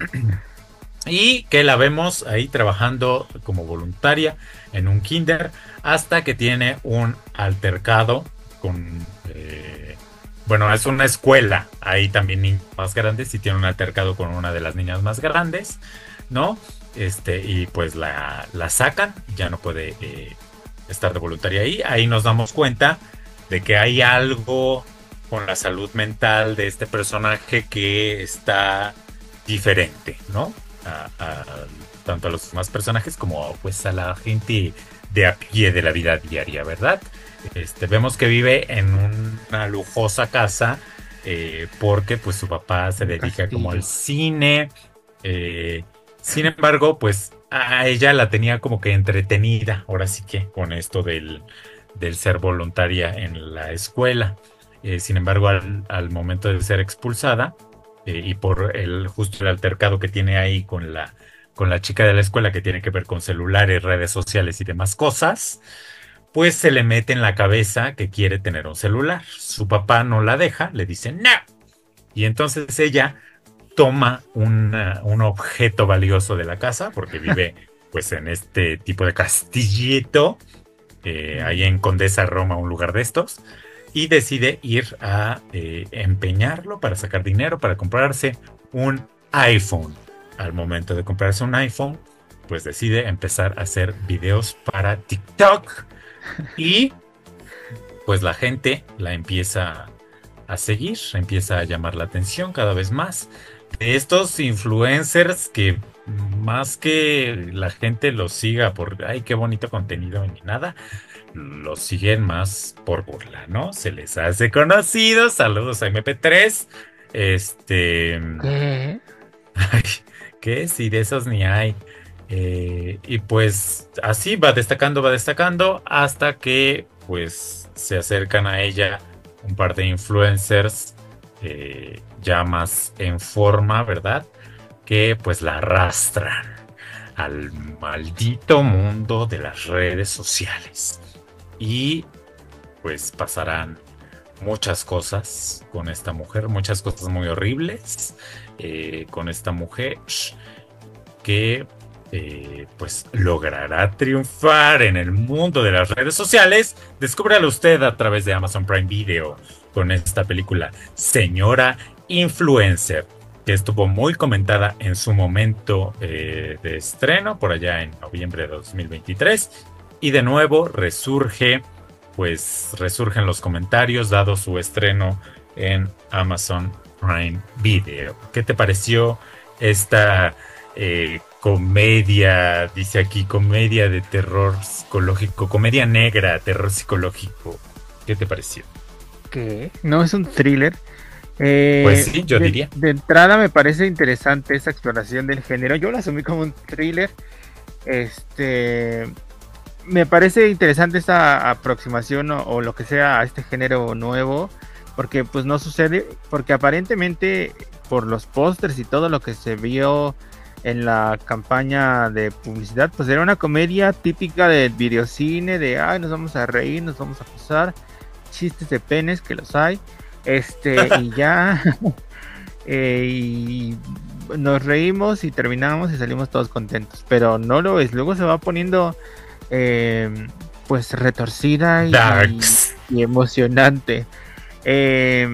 y que la vemos ahí trabajando como voluntaria en un kinder, hasta que tiene un altercado con... Eh, bueno, es una escuela, ahí también niños más grandes, y tiene un altercado con una de las niñas más grandes, ¿no? Este, y pues la, la sacan, ya no puede eh, estar de voluntaria ahí. Ahí nos damos cuenta de que hay algo con la salud mental de este personaje que está diferente, ¿no? A, a, tanto a los demás personajes como pues a la gente de a pie de la vida diaria, ¿verdad? Este, vemos que vive en una lujosa casa eh, porque pues su papá se dedica como al cine. Eh, sin embargo, pues a ella la tenía como que entretenida, ahora sí que con esto del, del ser voluntaria en la escuela. Eh, sin embargo, al, al momento de ser expulsada eh, y por el justo el altercado que tiene ahí con la, con la chica de la escuela que tiene que ver con celulares, redes sociales y demás cosas, pues se le mete en la cabeza que quiere tener un celular. Su papá no la deja, le dice no. Y entonces ella toma una, un objeto valioso de la casa, porque vive pues en este tipo de castillito, eh, ahí en Condesa, Roma, un lugar de estos, y decide ir a eh, empeñarlo para sacar dinero, para comprarse un iPhone. Al momento de comprarse un iPhone, pues decide empezar a hacer videos para TikTok. Y pues la gente la empieza a seguir, empieza a llamar la atención cada vez más de estos influencers que más que la gente los siga por, ay, qué bonito contenido ni nada, los siguen más por burla, ¿no? Se les hace conocidos, saludos a M P tres, este, ¿Qué? ay, ¿qué? Si de esos ni hay. Eh, y pues así va destacando, va destacando, hasta que pues se acercan a ella un par de influencers eh, ya más en forma, ¿verdad? Que pues la arrastran al maldito mundo de las redes sociales. Y pues pasarán muchas cosas con esta mujer, muchas cosas muy horribles eh, con esta mujer que eh, pues logrará triunfar en el mundo de las redes sociales. Descúbralo usted a través de Amazon Prime Video con esta película Señora Influencer, que estuvo muy comentada en su momento eh, de estreno por allá en noviembre de dos mil veintitrés, y de nuevo resurge, pues resurgen los comentarios dado su estreno en Amazon Prime Video. ¿Qué te pareció esta eh, comedia, dice aquí, comedia de terror psicológico, comedia negra, terror psicológico? ¿Qué te pareció? ¿Qué? No es un thriller. Eh, Pues sí, yo de, diría. De entrada me parece interesante esa exploración del género. Yo la asumí como un thriller. Este, me parece interesante esta aproximación o, o lo que sea a este género nuevo, porque pues no sucede, porque aparentemente por los pósters y todo lo que se vio en la campaña de publicidad, pues era una comedia típica del videocine, de ay, nos vamos a reír, nos vamos a pasar, chistes de penes, que los hay, este, y ya, eh, y nos reímos y terminamos y salimos todos contentos, pero no lo es, luego se va poniendo eh, pues retorcida y, y emocionante. Eh,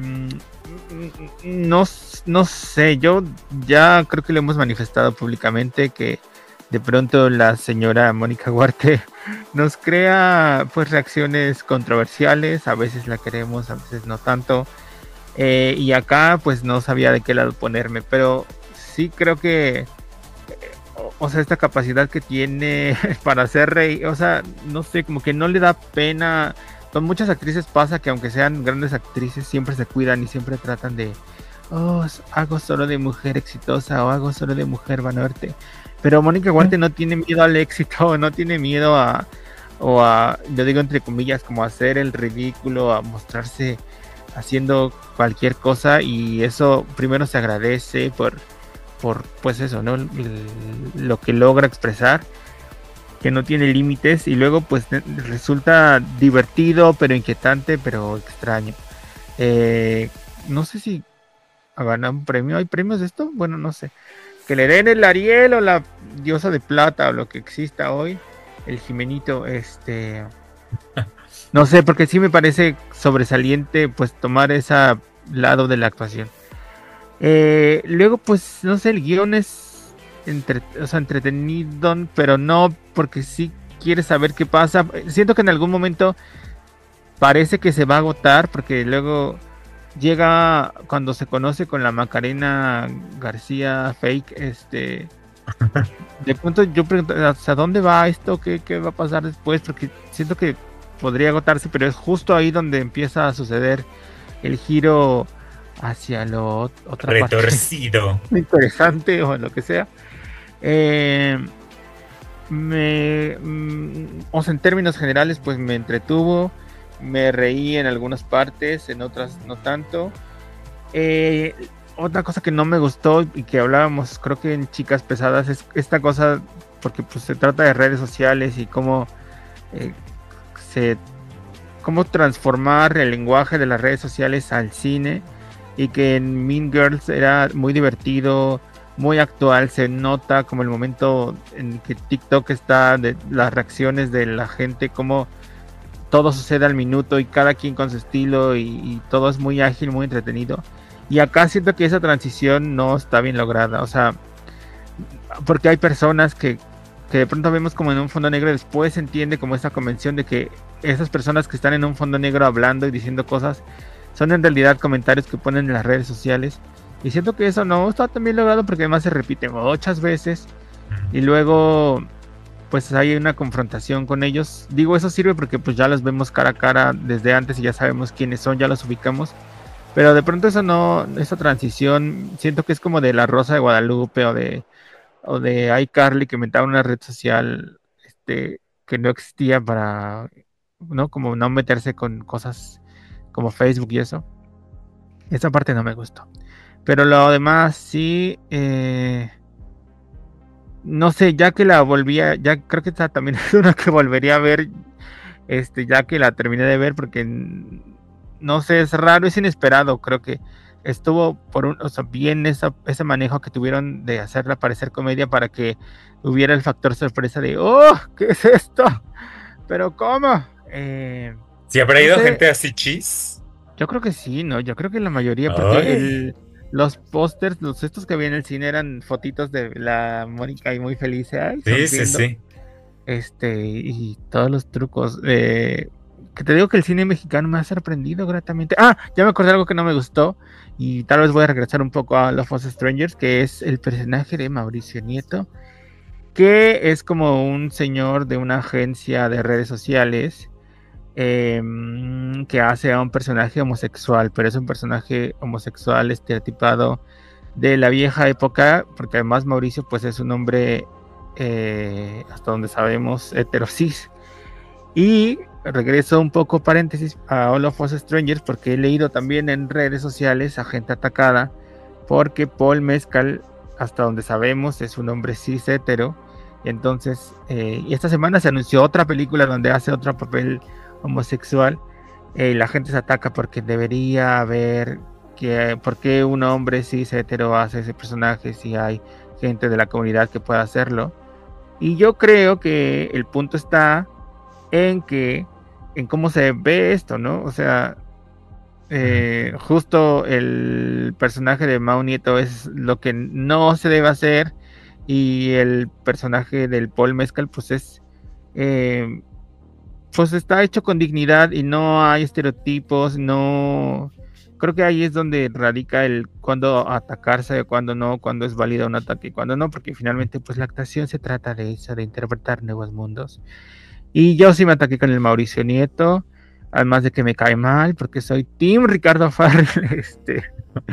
no, no sé, yo ya creo que lo hemos manifestado públicamente que de pronto la señora Mónica Huarte nos crea pues reacciones controversiales, a veces la queremos, a veces no tanto, eh, y acá pues no sabía de qué lado ponerme, pero sí creo que eh, o, o sea, esta capacidad que tiene para hacer reír, o sea, no sé, como que no le da pena. Con muchas actrices pasa que aunque sean grandes actrices siempre se cuidan y siempre tratan de, oh, hago solo de mujer exitosa o hago solo de mujer vanorte. Pero Mónica Huarte no tiene miedo al éxito, no tiene miedo a, o a, yo digo entre comillas, como a hacer el ridículo, a mostrarse haciendo cualquier cosa, y eso primero se agradece por, por pues eso, ¿no? Lo que logra expresar, que no tiene límites, y luego pues resulta divertido, pero inquietante, pero extraño. Eh, no sé si ha ganado un premio, ¿hay premios de esto? Bueno, no sé. Que le den el Ariel o la Diosa de Plata o lo que exista hoy, el Jimenito, este... no sé, porque sí me parece sobresaliente pues tomar ese lado de la actuación. Eh, luego pues, no sé, el guión es Entre, o sea, entretenido, pero no porque sí quieres saber qué pasa. Siento que en algún momento parece que se va a agotar, porque luego llega cuando se conoce con la Macarena García fake, este, de pronto yo pregunto, ¿hasta dónde va esto? ¿Qué, qué va a pasar después? Porque siento que podría agotarse, pero es justo ahí donde empieza a suceder el giro hacia lo otra retorcido, parte interesante o lo que sea. Eh, me, mm, o sea, en términos generales, pues me entretuvo, me reí en algunas partes, en otras no tanto. Eh, otra cosa que no me gustó y que hablábamos, creo que en Chicas Pesadas, es esta cosa, porque pues se trata de redes sociales y cómo eh, se, cómo transformar el lenguaje de las redes sociales al cine, y que en Mean Girls era muy divertido, muy actual, se nota como el momento en que TikTok está, de las reacciones de la gente, como todo sucede al minuto y cada quien con su estilo, y, y todo es muy ágil, muy entretenido. Y acá siento que esa transición no está bien lograda, o sea, porque hay personas que, que de pronto vemos como en un fondo negro, después se entiende como esta convención de que esas personas que están en un fondo negro hablando y diciendo cosas son en realidad comentarios que ponen en las redes sociales. Y siento que eso no está tan bien logrado porque además se repite muchas veces. Y luego pues hay una confrontación con ellos. Digo, eso sirve porque pues ya los vemos cara a cara desde antes y ya sabemos quiénes son, ya los ubicamos. Pero de pronto eso no, esa transición, siento que es como de La Rosa de Guadalupe o de, o de iCarly, que inventaron una red social este, que no existía para, ¿no? Como no meterse con cosas como Facebook y eso. Esa parte no me gustó. Pero lo demás sí, eh, no sé, ya que la volvía, ya creo que esta también es una que volvería a ver, este, ya que la terminé de ver, porque no sé, es raro, es inesperado, creo que estuvo por un, o sea, bien esa, ese manejo que tuvieron de hacerla parecer comedia para que hubiera el factor sorpresa de, oh, ¿qué es esto? ¿Pero cómo? Eh, ¿Sí habrá no ido sé. gente así chis? Yo creo que sí, ¿no? Yo creo que la mayoría, porque el, los pósters, los estos que había en el cine eran fotitos de la Mónica y muy feliz, ay, Sí, sí, sonriendo. sí. Este, y todos los trucos. Eh, que te digo que el cine mexicano me ha sorprendido gratamente. Ah, ya me acordé de algo que no me gustó. Y tal vez voy a regresar un poco a Love of Strangers, que es el personaje de Mauricio Nieto, que es como un señor de una agencia de redes sociales eh, que hace a un personaje homosexual, pero es un personaje homosexual estereotipado de la vieja época, porque además Mauricio pues es un hombre eh, hasta donde sabemos heterosis. Y regreso un poco paréntesis a All of Us Strangers, porque he leído también en redes sociales a gente atacada porque Paul Mescal, hasta donde sabemos, es un hombre cis hetero. Y entonces, eh, y esta semana se anunció otra película donde hace otro papel homosexual. Eh, y la gente se ataca porque debería haber que, ¿por qué un hombre cis hetero hace ese personaje si hay gente de la comunidad que pueda hacerlo? Y yo creo que el punto está en que, en cómo se ve esto, ¿no? O sea, eh, justo el personaje de Mau Nieto es lo que no se debe hacer, y el personaje del Paul Mescal pues es eh, pues está hecho con dignidad y no hay estereotipos, no, creo que ahí es donde radica el cuándo atacarse, cuándo no, cuándo es válido un ataque y cuándo no, porque finalmente pues la actuación se trata de eso, de interpretar nuevos mundos. Y yo sí me ataqué con el Mauricio Nieto, además de que me cae mal, porque soy Team Ricardo Farrell, este,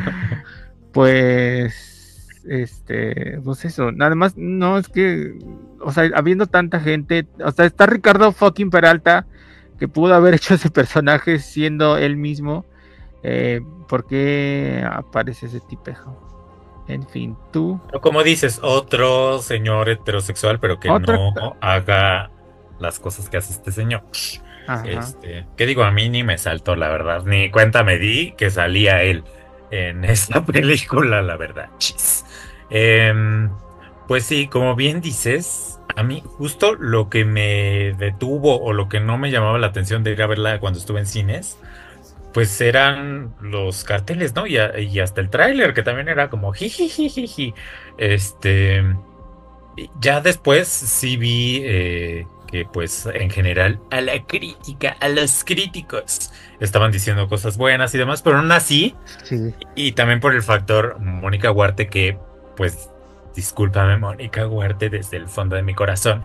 pues, este, pues eso, nada más, no, es que, o sea, habiendo tanta gente, o sea, está Ricardo fucking Peralta, que pudo haber hecho ese personaje siendo él mismo, eh, ¿por qué aparece ese tipejo? En fin, tú. Pero como dices, otro señor heterosexual, pero que Otra. no haga las cosas que hace este señor. Ajá. Este, ¿qué digo? A mí ni me saltó, la verdad. Ni cuenta me di que salía él en esta película, la verdad. Chis. Eh, pues sí, como bien dices, a mí justo lo que me detuvo o lo que no me llamaba la atención de ir a verla cuando estuve en cines, pues eran los carteles, ¿no? Y, a- y hasta el tráiler, que también era como jijijijiji. Este, y ya después sí vi eh, que pues en general a la crítica, a los críticos, estaban diciendo cosas buenas y demás, pero aún así, Sí. y también por el factor Mónica Huarte, que pues, discúlpame Mónica Huarte desde el fondo de mi corazón,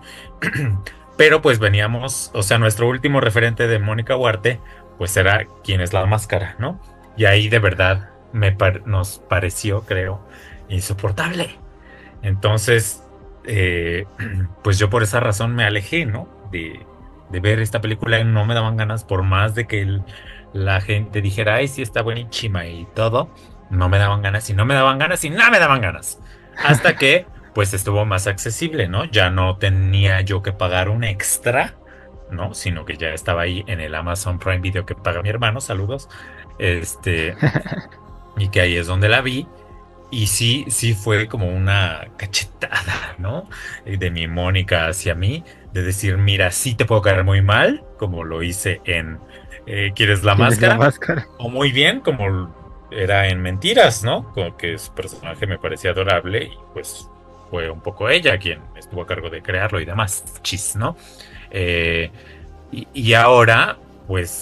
pero pues veníamos, o sea, nuestro último referente de Mónica Huarte, pues era Quién es la máscara, ¿no? Y ahí de verdad me par- nos pareció, creo, insoportable. Entonces, eh, pues yo por esa razón me alejé, ¿no? De, de ver esta película, no me daban ganas, por más de que el- la gente dijera, ay, sí está buenísima y todo, no me daban ganas y no me daban ganas y no me daban ganas. Hasta que, pues estuvo más accesible, ¿no? Ya no tenía yo que pagar un extra, ¿no? Sino que ya estaba ahí en el Amazon Prime Video que paga mi hermano, saludos. Este, y que ahí es donde la vi. Y sí, sí fue como una cachetada, ¿no? De mi Mónica hacia mí, de decir, mira, sí te puedo caer muy mal, como lo hice en eh, ¿Quieres la ¿Quién es la máscara? máscara? O muy bien, como era en Mentiras, ¿no? Como que su personaje me parecía adorable y pues fue un poco ella quien estuvo a cargo de crearlo y demás, chis, ¿no? Eh, y, y ahora, pues,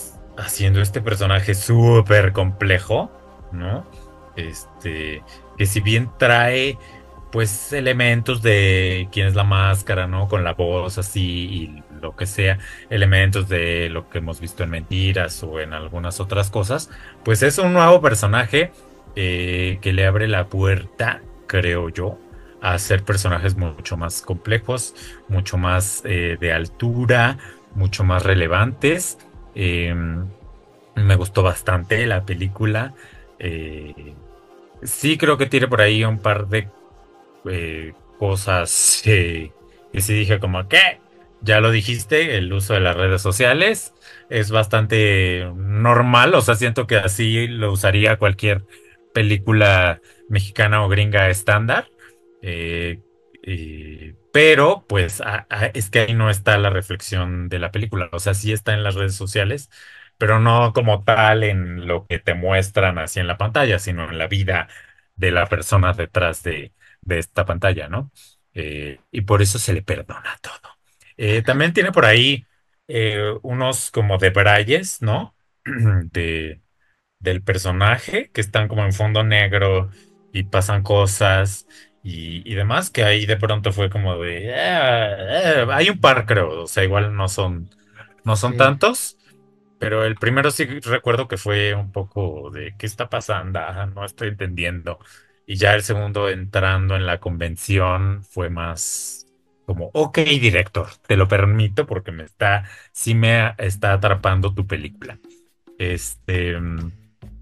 haciendo este personaje súper complejo, ¿no? Este, que si bien trae, pues, elementos de quién es la máscara, ¿no? Con la voz así y lo que sea, elementos de lo que hemos visto en Mentiras o en algunas otras cosas, pues es un nuevo personaje eh, que le abre la puerta, creo yo, a hacer personajes mucho más complejos, mucho más eh, de altura, mucho más relevantes. Eh, Me gustó bastante la película. Eh, sí creo que tiene por ahí un par de eh, cosas eh, que sí dije como, ¿qué? Ya lo dijiste, el uso de las redes sociales es bastante normal, o sea, siento que así lo usaría cualquier película mexicana o gringa estándar. Eh, eh, pero pues a- a- es que ahí no está la reflexión de la película, o sea, sí está en las redes sociales, pero no como tal en lo que te muestran así en la pantalla, sino en la vida de la persona detrás de de esta pantalla, ¿no? Eh, y por eso se le perdona todo. Eh, también tiene por ahí eh, unos como debrayes, ¿no? De, del personaje que están como en fondo negro y pasan cosas y, y demás, que ahí de pronto fue como de... "Ah, ah". Hay un par, creo, o sea, igual no son, no son Sí, tantos. Pero el primero sí recuerdo que fue un poco de ¿qué está pasando? Ah, no estoy entendiendo. Y ya el segundo entrando en la convención fue más como, ok, director, te lo permito porque me está, sí me está atrapando tu película. Este, mm,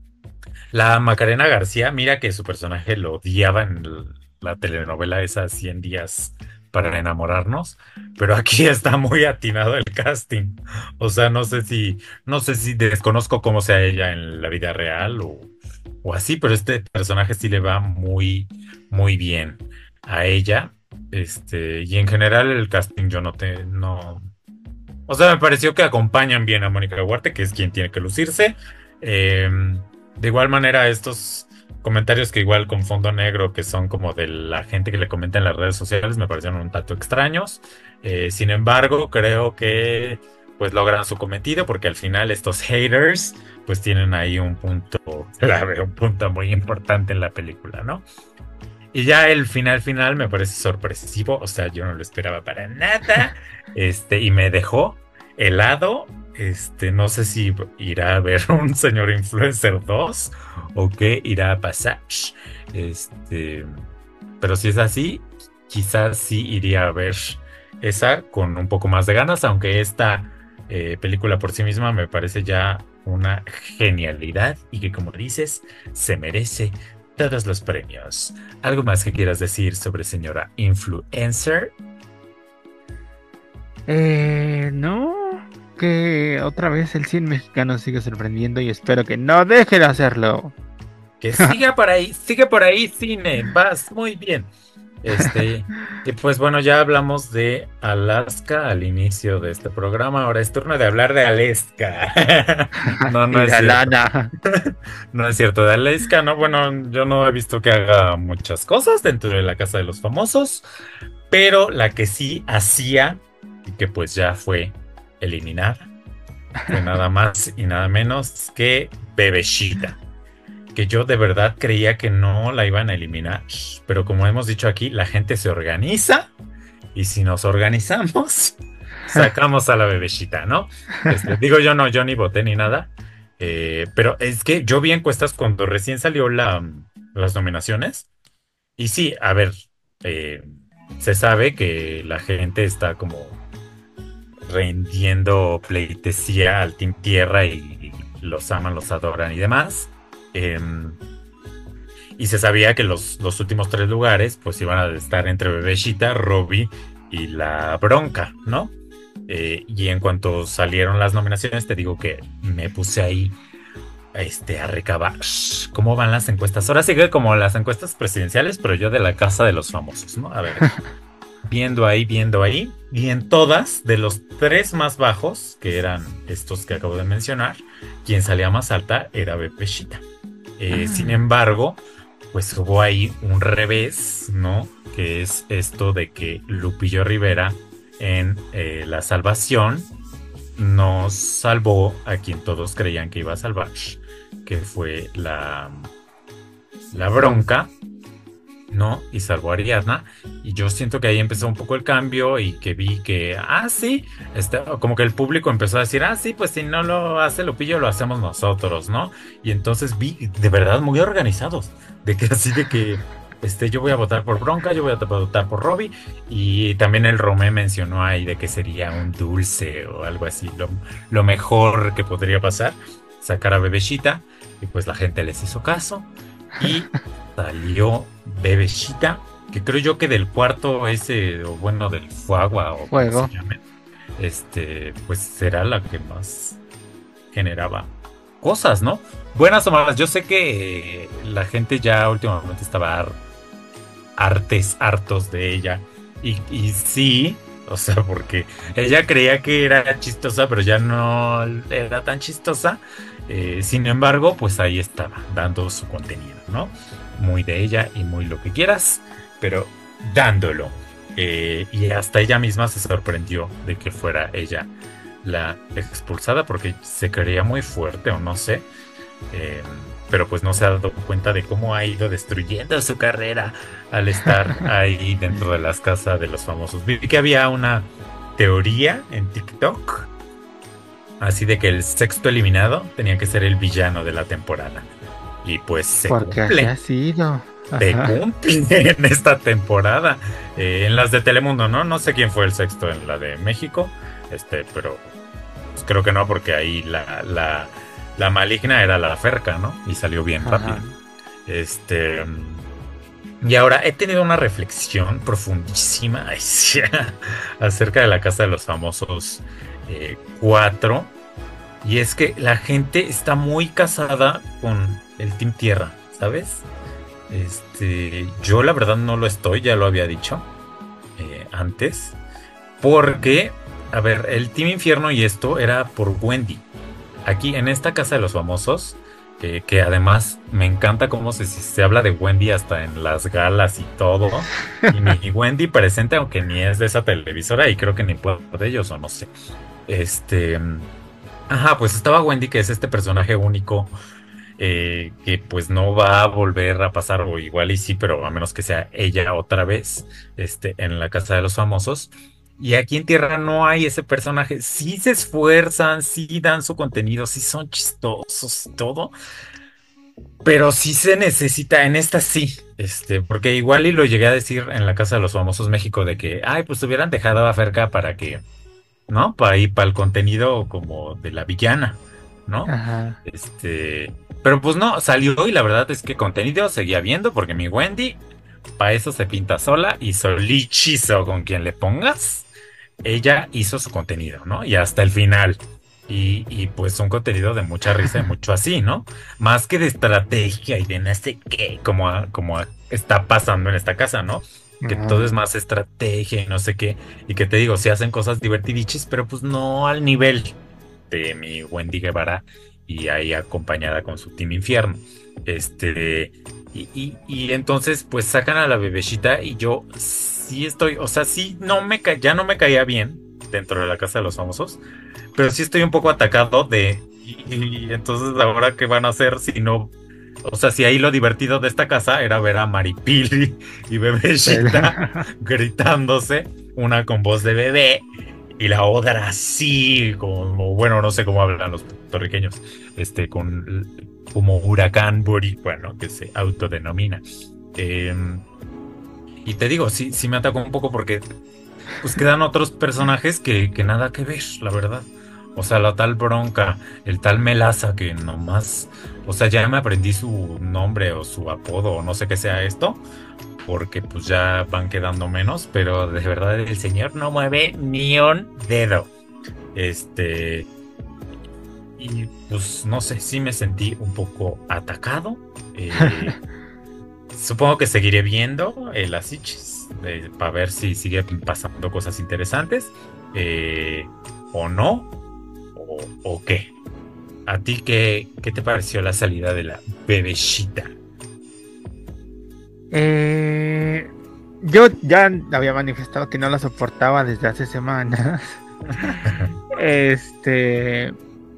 la Macarena García, mira que su personaje lo odiaba en l- la telenovela esa cien días para enamorarnos, pero aquí está muy atinado el casting. O sea, no sé si, no sé si desconozco cómo sea ella en la vida real o, o así, pero este personaje sí le va muy, muy bien a ella. Este, y en general el casting yo no te, no, o sea, me pareció que acompañan bien a Mónica Huarte, que es quien tiene que lucirse. Eh, de igual manera, estos comentarios que igual con fondo negro, que son como de la gente que le comenta en las redes sociales, me parecieron un tanto extraños. Eh, sin embargo, creo que pues logran su cometido, porque al final estos haters pues tienen ahí un punto clave, un punto muy importante en la película, ¿no? Y ya el final final me parece sorpresivo, o sea, yo no lo esperaba para nada, este, y me dejó helado, este, no sé si irá a ver un señor influencer dos o qué irá a pasar, este, pero si es así, quizás sí iría a ver esa con un poco más de ganas, aunque esta eh, película por sí misma me parece ya una genialidad y que como dices, se merece todos los premios. ¿Algo más que quieras decir sobre señora influencer? eh, no, que otra vez el cine mexicano sigue sorprendiendo y espero que no deje de hacerlo. Que siga por ahí, sigue por ahí, cine, vas muy bien. Este, y pues bueno, ya hablamos de Alaska al inicio de este programa. Ahora es turno de hablar de Alaska. No, Y no es de cierto. lana. No es cierto. De Alaska, no, bueno, yo no he visto que haga muchas cosas dentro de la Casa de los Famosos, pero la que sí hacía y que pues ya fue eliminada fue nada más y nada menos que Bebeshita, que yo de verdad creía que no la iban a eliminar, pero como hemos dicho aquí, la gente se organiza y si nos organizamos, sacamos a la Bebeshita, ¿no? Este, digo yo no, yo ni voté ni nada, eh, pero es que yo vi encuestas cuando recién salió la, las nominaciones y sí, a ver, eh, se sabe que la gente está como rendiendo pleitesía al Team Tierra y, y los aman, los adoran y demás. Em, y se sabía que los, los últimos tres lugares pues iban a estar entre Bebeshita, Robbie y la Bronca, ¿no? Eh, y en cuanto salieron las nominaciones, te digo que me puse ahí este, a recabar cómo van las encuestas. Ahora sigue como las encuestas presidenciales, pero yo de la Casa de los Famosos, ¿no? A ver, viendo ahí, viendo ahí, y en todas, de los tres más bajos, que eran estos que acabo de mencionar, quien salía más alta era Bebeshita. Eh, sin Ah, embargo, pues hubo ahí un revés, ¿no? Que es esto de que Lupillo Rivera en eh, La Salvación nos salvó a quien todos creían que iba a salvar, que fue la, la Bronca, ¿no? Y salvó a Ariadna. Y yo siento que ahí empezó un poco el cambio y que vi que, ah, sí, este, como que el público empezó a decir, ah, sí, pues si no lo hace Lupillo, lo hacemos nosotros, ¿no? Y entonces vi de verdad muy organizados, de que así de que, este, yo voy a votar por Bronca, yo voy a votar por Robbie. Y también el Romé mencionó ahí de que sería un dulce o algo así, lo, lo mejor que podría pasar, sacar a Bebeshita. Y pues la gente les hizo caso. Y salió Bebeshita, que creo yo que del cuarto ese, o bueno, del Fuagua, o Fuego. como se llame, este, pues será la que más generaba cosas, ¿no? Buenas o malas. Yo sé que eh, la gente ya últimamente estaba har- hartes, hartos de ella. Y, y sí, o sea, porque ella creía que era chistosa, pero ya no era tan chistosa. Eh, sin embargo, pues ahí estaba, dando su contenido, ¿no? Muy de ella y muy lo que quieras, pero dándolo. Eh, y hasta ella misma se sorprendió de que fuera ella la expulsada, porque se creía muy fuerte, o no sé. Eh, pero pues no se ha dado cuenta de cómo ha ido destruyendo su carrera al estar ahí dentro de las casas de los famosos. Vi que había una teoría en TikTok, así de que el sexto eliminado tenía que ser el villano de la temporada. Y pues se Porque así cumple, ha sido. se Ajá. cumple en esta temporada. Eh, en las de Telemundo, ¿no? No sé quién fue el sexto en la de México, este, pero pues creo que no, porque ahí la, la, la maligna era la Ferca, ¿no? Y salió bien Ajá. rápido. Este. Y ahora he tenido una reflexión profundísima ay, sí, acerca de la Casa de los Famosos eh, cuatro. Y es que la gente está muy casada con el Team Tierra, ¿sabes? Este, yo la verdad no lo estoy, ya lo había dicho eh, antes. Porque, a ver, el Team Infierno y esto era por Wendy. Aquí en esta Casa de los Famosos, eh, que además me encanta cómo se, se habla de Wendy hasta en las galas y todo. Y ni Wendy presente, aunque ni es de esa televisora y creo que ni puedo de ellos o no sé. Este, ajá, pues estaba Wendy, que es este personaje único eh, que pues no va a volver a pasar, o igual y sí, pero a menos que sea ella otra vez, este, en la Casa de los Famosos. Y aquí en Tierra no hay ese personaje. Sí se esfuerzan, sí dan su contenido, sí son chistosos y todo, pero sí se necesita, en esta sí, este, porque igual y lo llegué a decir en la Casa de los Famosos México de que, ay, pues hubieran dejado a Ferca para que, ¿no? Para ir para el contenido como de la villana, ¿no? Ajá. Este, pero pues no, salió y la verdad es que contenido seguía viendo porque mi Wendy, para eso se pinta sola y solichizo con quien le pongas, ella hizo su contenido, ¿no? Y hasta el final. Y, y pues un contenido de mucha risa y mucho así, ¿no? Más que de estrategia y de no sé qué, como, a- como a- está pasando en esta casa, ¿no? Que todo es Ajá. más estrategia y no sé qué. Y que te digo, se hacen cosas divertidichis, pero pues no al nivel de mi Wendy Guevara y ahí acompañada con su Team Infierno. Este, y, y, y entonces pues sacan a la Bebeshita y yo sí estoy, o sea, sí no me ca- ya no me caía bien dentro de la Casa de los Famosos, pero sí estoy un poco atacado de y, y entonces ahora qué van a hacer si no, o sea, si ahí lo divertido de esta casa era ver a Maripili y Bebeshita Pero- gritándose, una con voz de bebé y la otra así, como, bueno, no sé cómo hablan los puertorriqueños, este, con como huracán boricua, ¿no? Que se autodenomina. Eh, y te digo, sí, sí me atacó un poco porque pues quedan otros personajes que, que nada que ver, la verdad. O sea, la tal Bronca, el tal Melaza, que nomás, o sea, ya me aprendí su nombre o su apodo o no sé qué sea esto, porque pues ya van quedando menos, pero de verdad el señor no mueve ni un dedo. Este, y pues no sé, sí me sentí un poco atacado. Eh, supongo que seguiré viendo el Asichis eh, para ver si sigue pasando cosas interesantes eh, o no, o, o qué. ¿A ti qué, qué te pareció la salida de la Bebeshita? Eh, yo ya había manifestado que no la soportaba desde hace semanas. Este,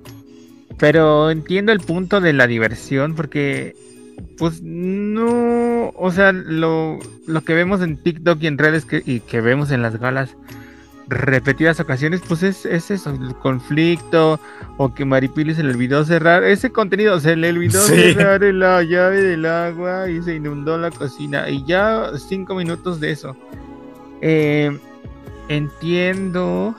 pero entiendo el punto de la diversión porque, pues no, o sea, lo, lo que vemos en TikTok y en redes que, y que vemos en las galas repetidas ocasiones, pues es, es eso, el conflicto, o que Maripili se le olvidó cerrar, ese contenido, se le olvidó Sí. cerrar la llave del agua y se inundó la cocina, y ya cinco minutos de eso. Eh, entiendo.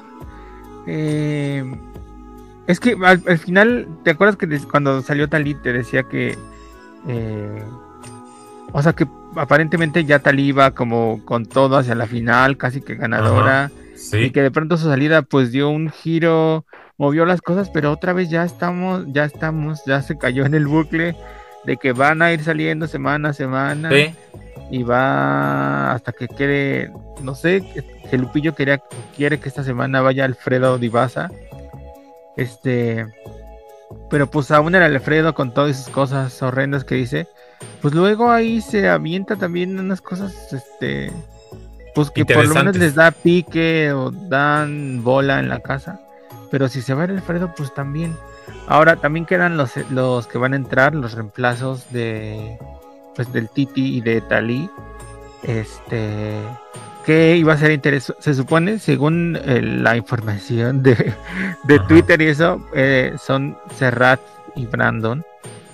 Eh, es que al, al final, ¿te acuerdas que des- cuando salió Talí te decía que, eh, o sea, que aparentemente ya Talí iba como con todo hacia la final, casi que ganadora, y Sí. que de pronto su salida pues dio un giro, movió las cosas, pero otra vez ya estamos, ya estamos, ya se cayó en el bucle de que van a ir saliendo semana a semana Sí. y va hasta que quede, no sé, que, que Lupillo quería, quiere que esta semana vaya Alfredo Divaza, este, pero pues aún el Alfredo con todas esas cosas horrendas que dice, pues luego ahí se avienta también unas cosas, este, pues que por lo menos les Interesantes. da pique o dan bola en la casa, pero si se va el Alfredo, pues también. Ahora también quedan los, los que van a entrar, los reemplazos de, pues del Titi y de Talí, este, que iba a ser interesante, se supone, según eh, la información de, de Ajá. Twitter y eso, eh, son Serrat y Brandon,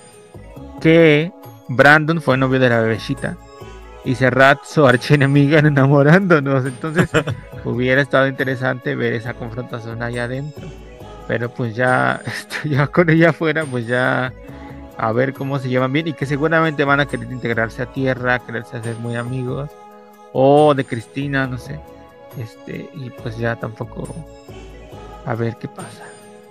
que Brandon fue novio de la bebecita y Serrat su archienemiga en Enamorándonos, entonces hubiera estado interesante ver esa confrontación allá adentro, pero pues ya, este, ya con ella afuera, pues ya a ver cómo se llevan bien y que seguramente van a querer integrarse a tierra, quererse hacer muy amigos, o de Cristina, no sé, este, y pues ya tampoco, a ver qué pasa.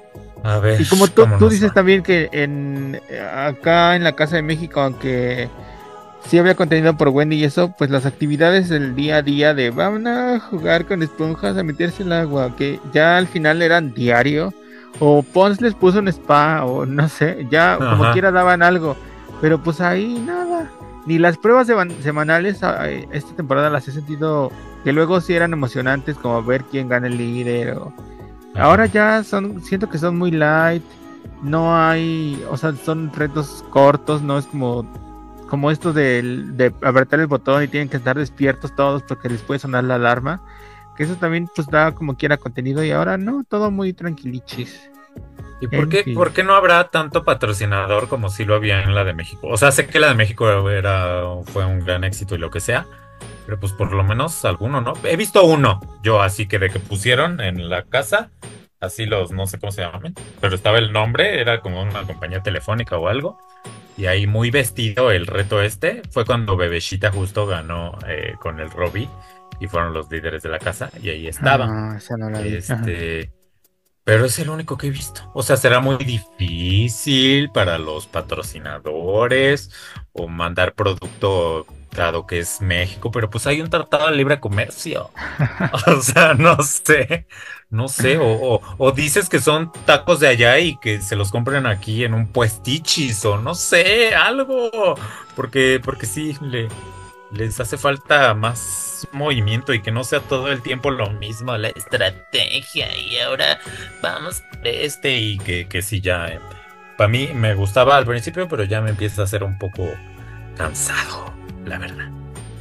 A ver Y como tú, cómo tú nos dices va. también que en acá en la Casa de México, aunque sí había contenido por Wendy y eso, pues las actividades del día a día de van a jugar con esponjas, a meterse el agua, que ya al final eran diario, o Pons les puso un spa, o no sé, ya como Ajá. quiera daban algo, pero pues ahí nada, ni las pruebas seman- semanales a- esta temporada las he sentido que luego sí eran emocionantes, como ver quién gana el líder, o ahora Ajá. ya son, siento que son muy light, no hay, o sea, son retos cortos, no es como, como esto de, de apretar el botón y tienen que estar despiertos todos porque les puede sonar la alarma, que eso también pues da como quiera contenido y ahora no, todo muy tranquilichis. ¿Y por En qué, fin. por qué no habrá tanto patrocinador como si lo había en la de México? O sea, sé que la de México era, fue un gran éxito y lo que sea, pero pues por lo menos alguno, ¿no? He visto uno, yo así que de que pusieron en la casa, así los, no sé cómo se llaman, pero estaba el nombre, era como una compañía telefónica o algo, y ahí muy vestido el reto este, fue cuando Bebeshita justo ganó eh, con el Robbie y fueron los líderes de la casa y ahí estaba. Ah, esa no la vi. Ajá. Este... Pero es el único que he visto. O sea, será muy difícil para los patrocinadores o mandar producto dado que es México, pero pues hay un tratado de libre comercio. O sea, no sé, no sé. O, o, o dices que son tacos de allá y que se los compren aquí en un puestichis o no sé, algo. Porque, porque sí, le, les hace falta más movimiento y que no sea todo el tiempo lo mismo, la estrategia y ahora vamos por este y que, que sí ya, eh, para mí me gustaba al principio, pero ya me empieza a ser un poco cansado, la verdad.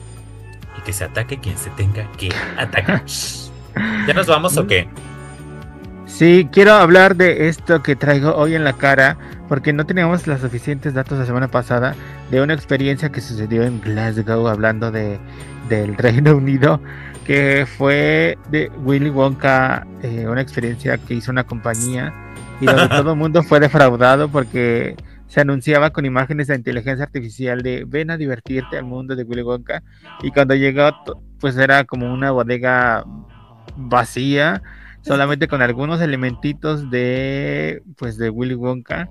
Y que se ataque quien se tenga que atacar. ¿Ya nos vamos o qué? Sí, quiero hablar de esto que traigo hoy en la cara, porque no teníamos los suficientes datos la semana pasada de una experiencia que sucedió en Glasgow, hablando de del Reino Unido, que fue de Willy Wonka, eh, una experiencia que hizo una compañía y donde todo el mundo fue defraudado porque se anunciaba con imágenes de inteligencia artificial de ven a divertirte al mundo de Willy Wonka, y cuando llegó to- pues era como una bodega vacía, solamente con algunos elementitos de pues de Willy Wonka,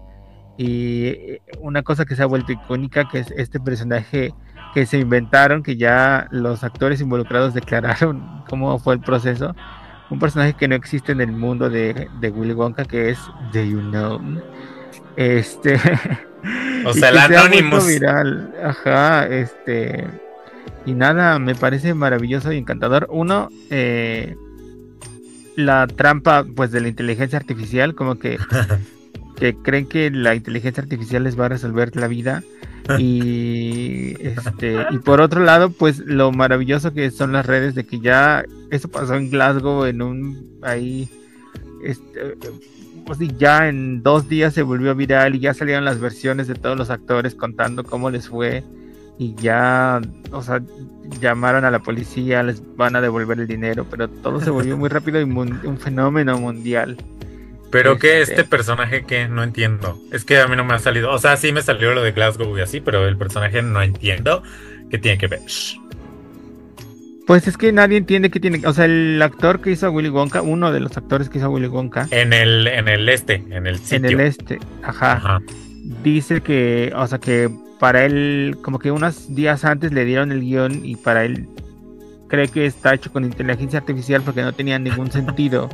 y una cosa que se ha vuelto icónica, que es este personaje que se inventaron, que ya los actores involucrados declararon cómo fue el proceso, un personaje que no existe en el mundo de, de Willy Wonka, que es The You Know, este O y sea, el que se ha vuelto Anonymous. viral, ajá, este y nada, me parece maravilloso y encantador. Uno, eh, la trampa pues de la inteligencia artificial, como que, que creen que la inteligencia artificial les va a resolver la vida. Y este y por otro lado, pues lo maravilloso que son las redes, de que ya eso pasó en Glasgow, en un ahí este, pues ya en dos días se volvió viral y ya salieron las versiones de todos los actores contando cómo les fue, y ya, o sea, llamaron a la policía, les van a devolver el dinero, pero todo se volvió muy rápido y mun- un fenómeno mundial. Pero que Este, este personaje que no entiendo. Es que a mí no me ha salido. O sea, sí me salió lo de Glasgow y así, pero el personaje no entiendo qué tiene que ver. pues es que nadie entiende qué tiene, o sea, el actor que hizo a Willy Wonka, uno de los actores que hizo a Willy Wonka, En el, en el este, en el sitio. en el este, ajá, Ajá. dice que, o sea, que para él, como que unos días antes le dieron el guión y para él cree que está hecho con inteligencia artificial porque no tenía ningún sentido.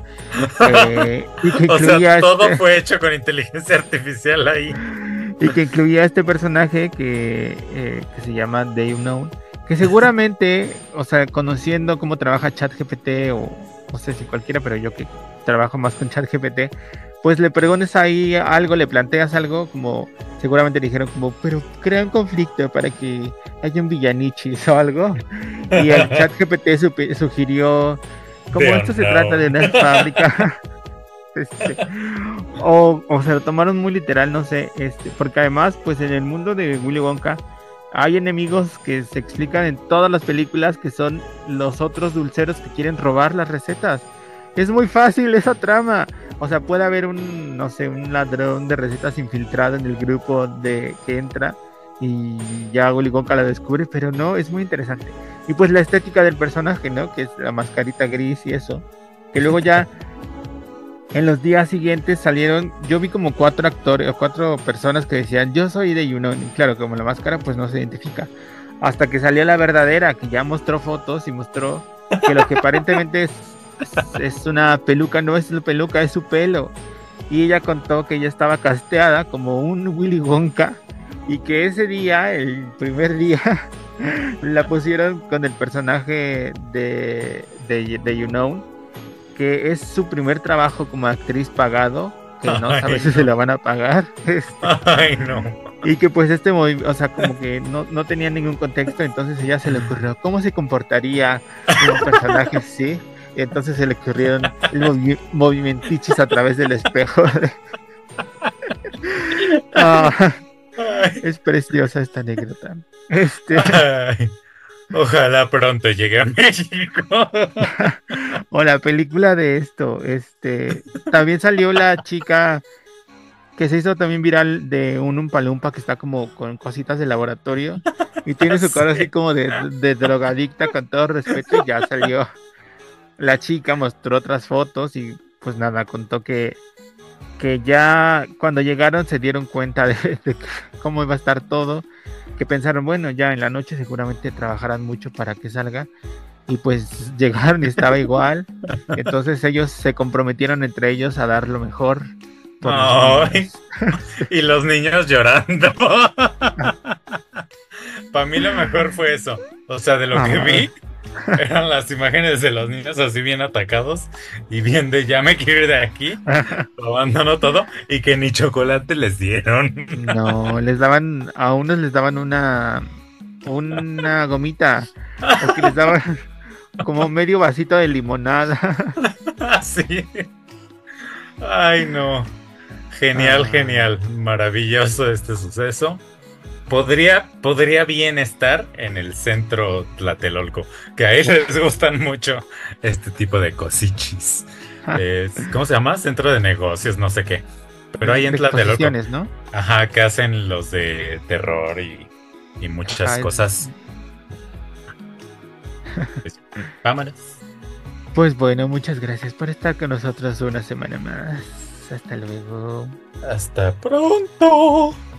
Eh, y que O incluía sea, todo este, fue hecho con inteligencia artificial ahí. y que incluía este personaje que, eh, que se llama Dave Unknown, que seguramente, o sea, conociendo cómo trabaja ChatGPT, o no sé si cualquiera, pero yo que trabajo más con ChatGPT, pues le preguntas ahí algo, le planteas algo, como seguramente le dijeron como, pero crea un conflicto para que haya un villanichis o algo, y el ChatGPT supi- sugirió, como De esto se Unknown. trata de una fábrica, este, o, o se lo tomaron muy literal, no sé, este, porque además, pues en el mundo de Willy Wonka hay enemigos que se explican en todas las películas, que son los otros dulceros que quieren robar las recetas. Es muy fácil esa trama. O sea, puede haber un, no sé, un ladrón de recetas infiltrado en el grupo de que entra y ya Willy Wonka la descubre, pero no, es muy interesante. Y pues la estética del personaje, ¿no? Que es la mascarita gris y eso. Que luego ya en los días siguientes salieron, yo vi como cuatro actores o cuatro personas que decían, yo soy de Unknown. Y claro, como la máscara pues no se identifica. Hasta que salió la verdadera, que ya mostró fotos y mostró que lo que aparentemente es, es una peluca, no es una peluca, es su pelo. Y ella contó que ella estaba casteada como un Willy Wonka y que ese día, el primer día, la pusieron con el personaje de, de, de Unknown, que es su primer trabajo como actriz pagado, que no Ay, sabe si no. se la van a pagar, este, Ay, no. y que pues este movimiento, o sea, como que no, no tenía ningún contexto, entonces ella se le ocurrió, ¿cómo se comportaría un personaje así? Y entonces se le ocurrieron el movi- movimentichis a través del espejo. Ah, Ay, es preciosa esta anécdota. Este, ay. Ojalá pronto llegue a México. o la película de esto, este, también salió la chica que se hizo también viral de un Umpa Lumpa que está como con cositas de laboratorio y tiene su cara así Sí. como de, de drogadicta, con todo respeto, y ya salió. La chica mostró otras fotos y pues nada, contó que, que ya cuando llegaron se dieron cuenta de, de cómo iba a estar todo, que pensaron, bueno, ya en la noche seguramente trabajarán mucho para que salga, y pues llegaron y estaba igual. Entonces ellos se comprometieron entre ellos a dar lo mejor por los Ay, niños. y los niños llorando. Para mí lo mejor fue eso. O sea, de lo que Ay. vi, eran las imágenes de los niños así bien atacados y bien de ya me quiero ir de aquí, abandono todo, y que ni chocolate les dieron. No, les daban, a unos les daban una, una gomita, o que les daban como medio vasito de limonada. Así. Ay, no. Genial, Ah. genial. Maravilloso este suceso. Podría, podría bien estar en el centro Tlatelolco, que a ellos les gustan mucho este tipo de cosichis. Es- ¿cómo se llama? Centro de negocios, no sé qué. Pero ahí en De Tlatelolco. exposiciones, ¿no? Ajá, que hacen los de terror y, y muchas Ajá, es- cosas. Pues, vámonos. Pues bueno, muchas gracias por estar con nosotros una semana más. Hasta luego. Hasta pronto.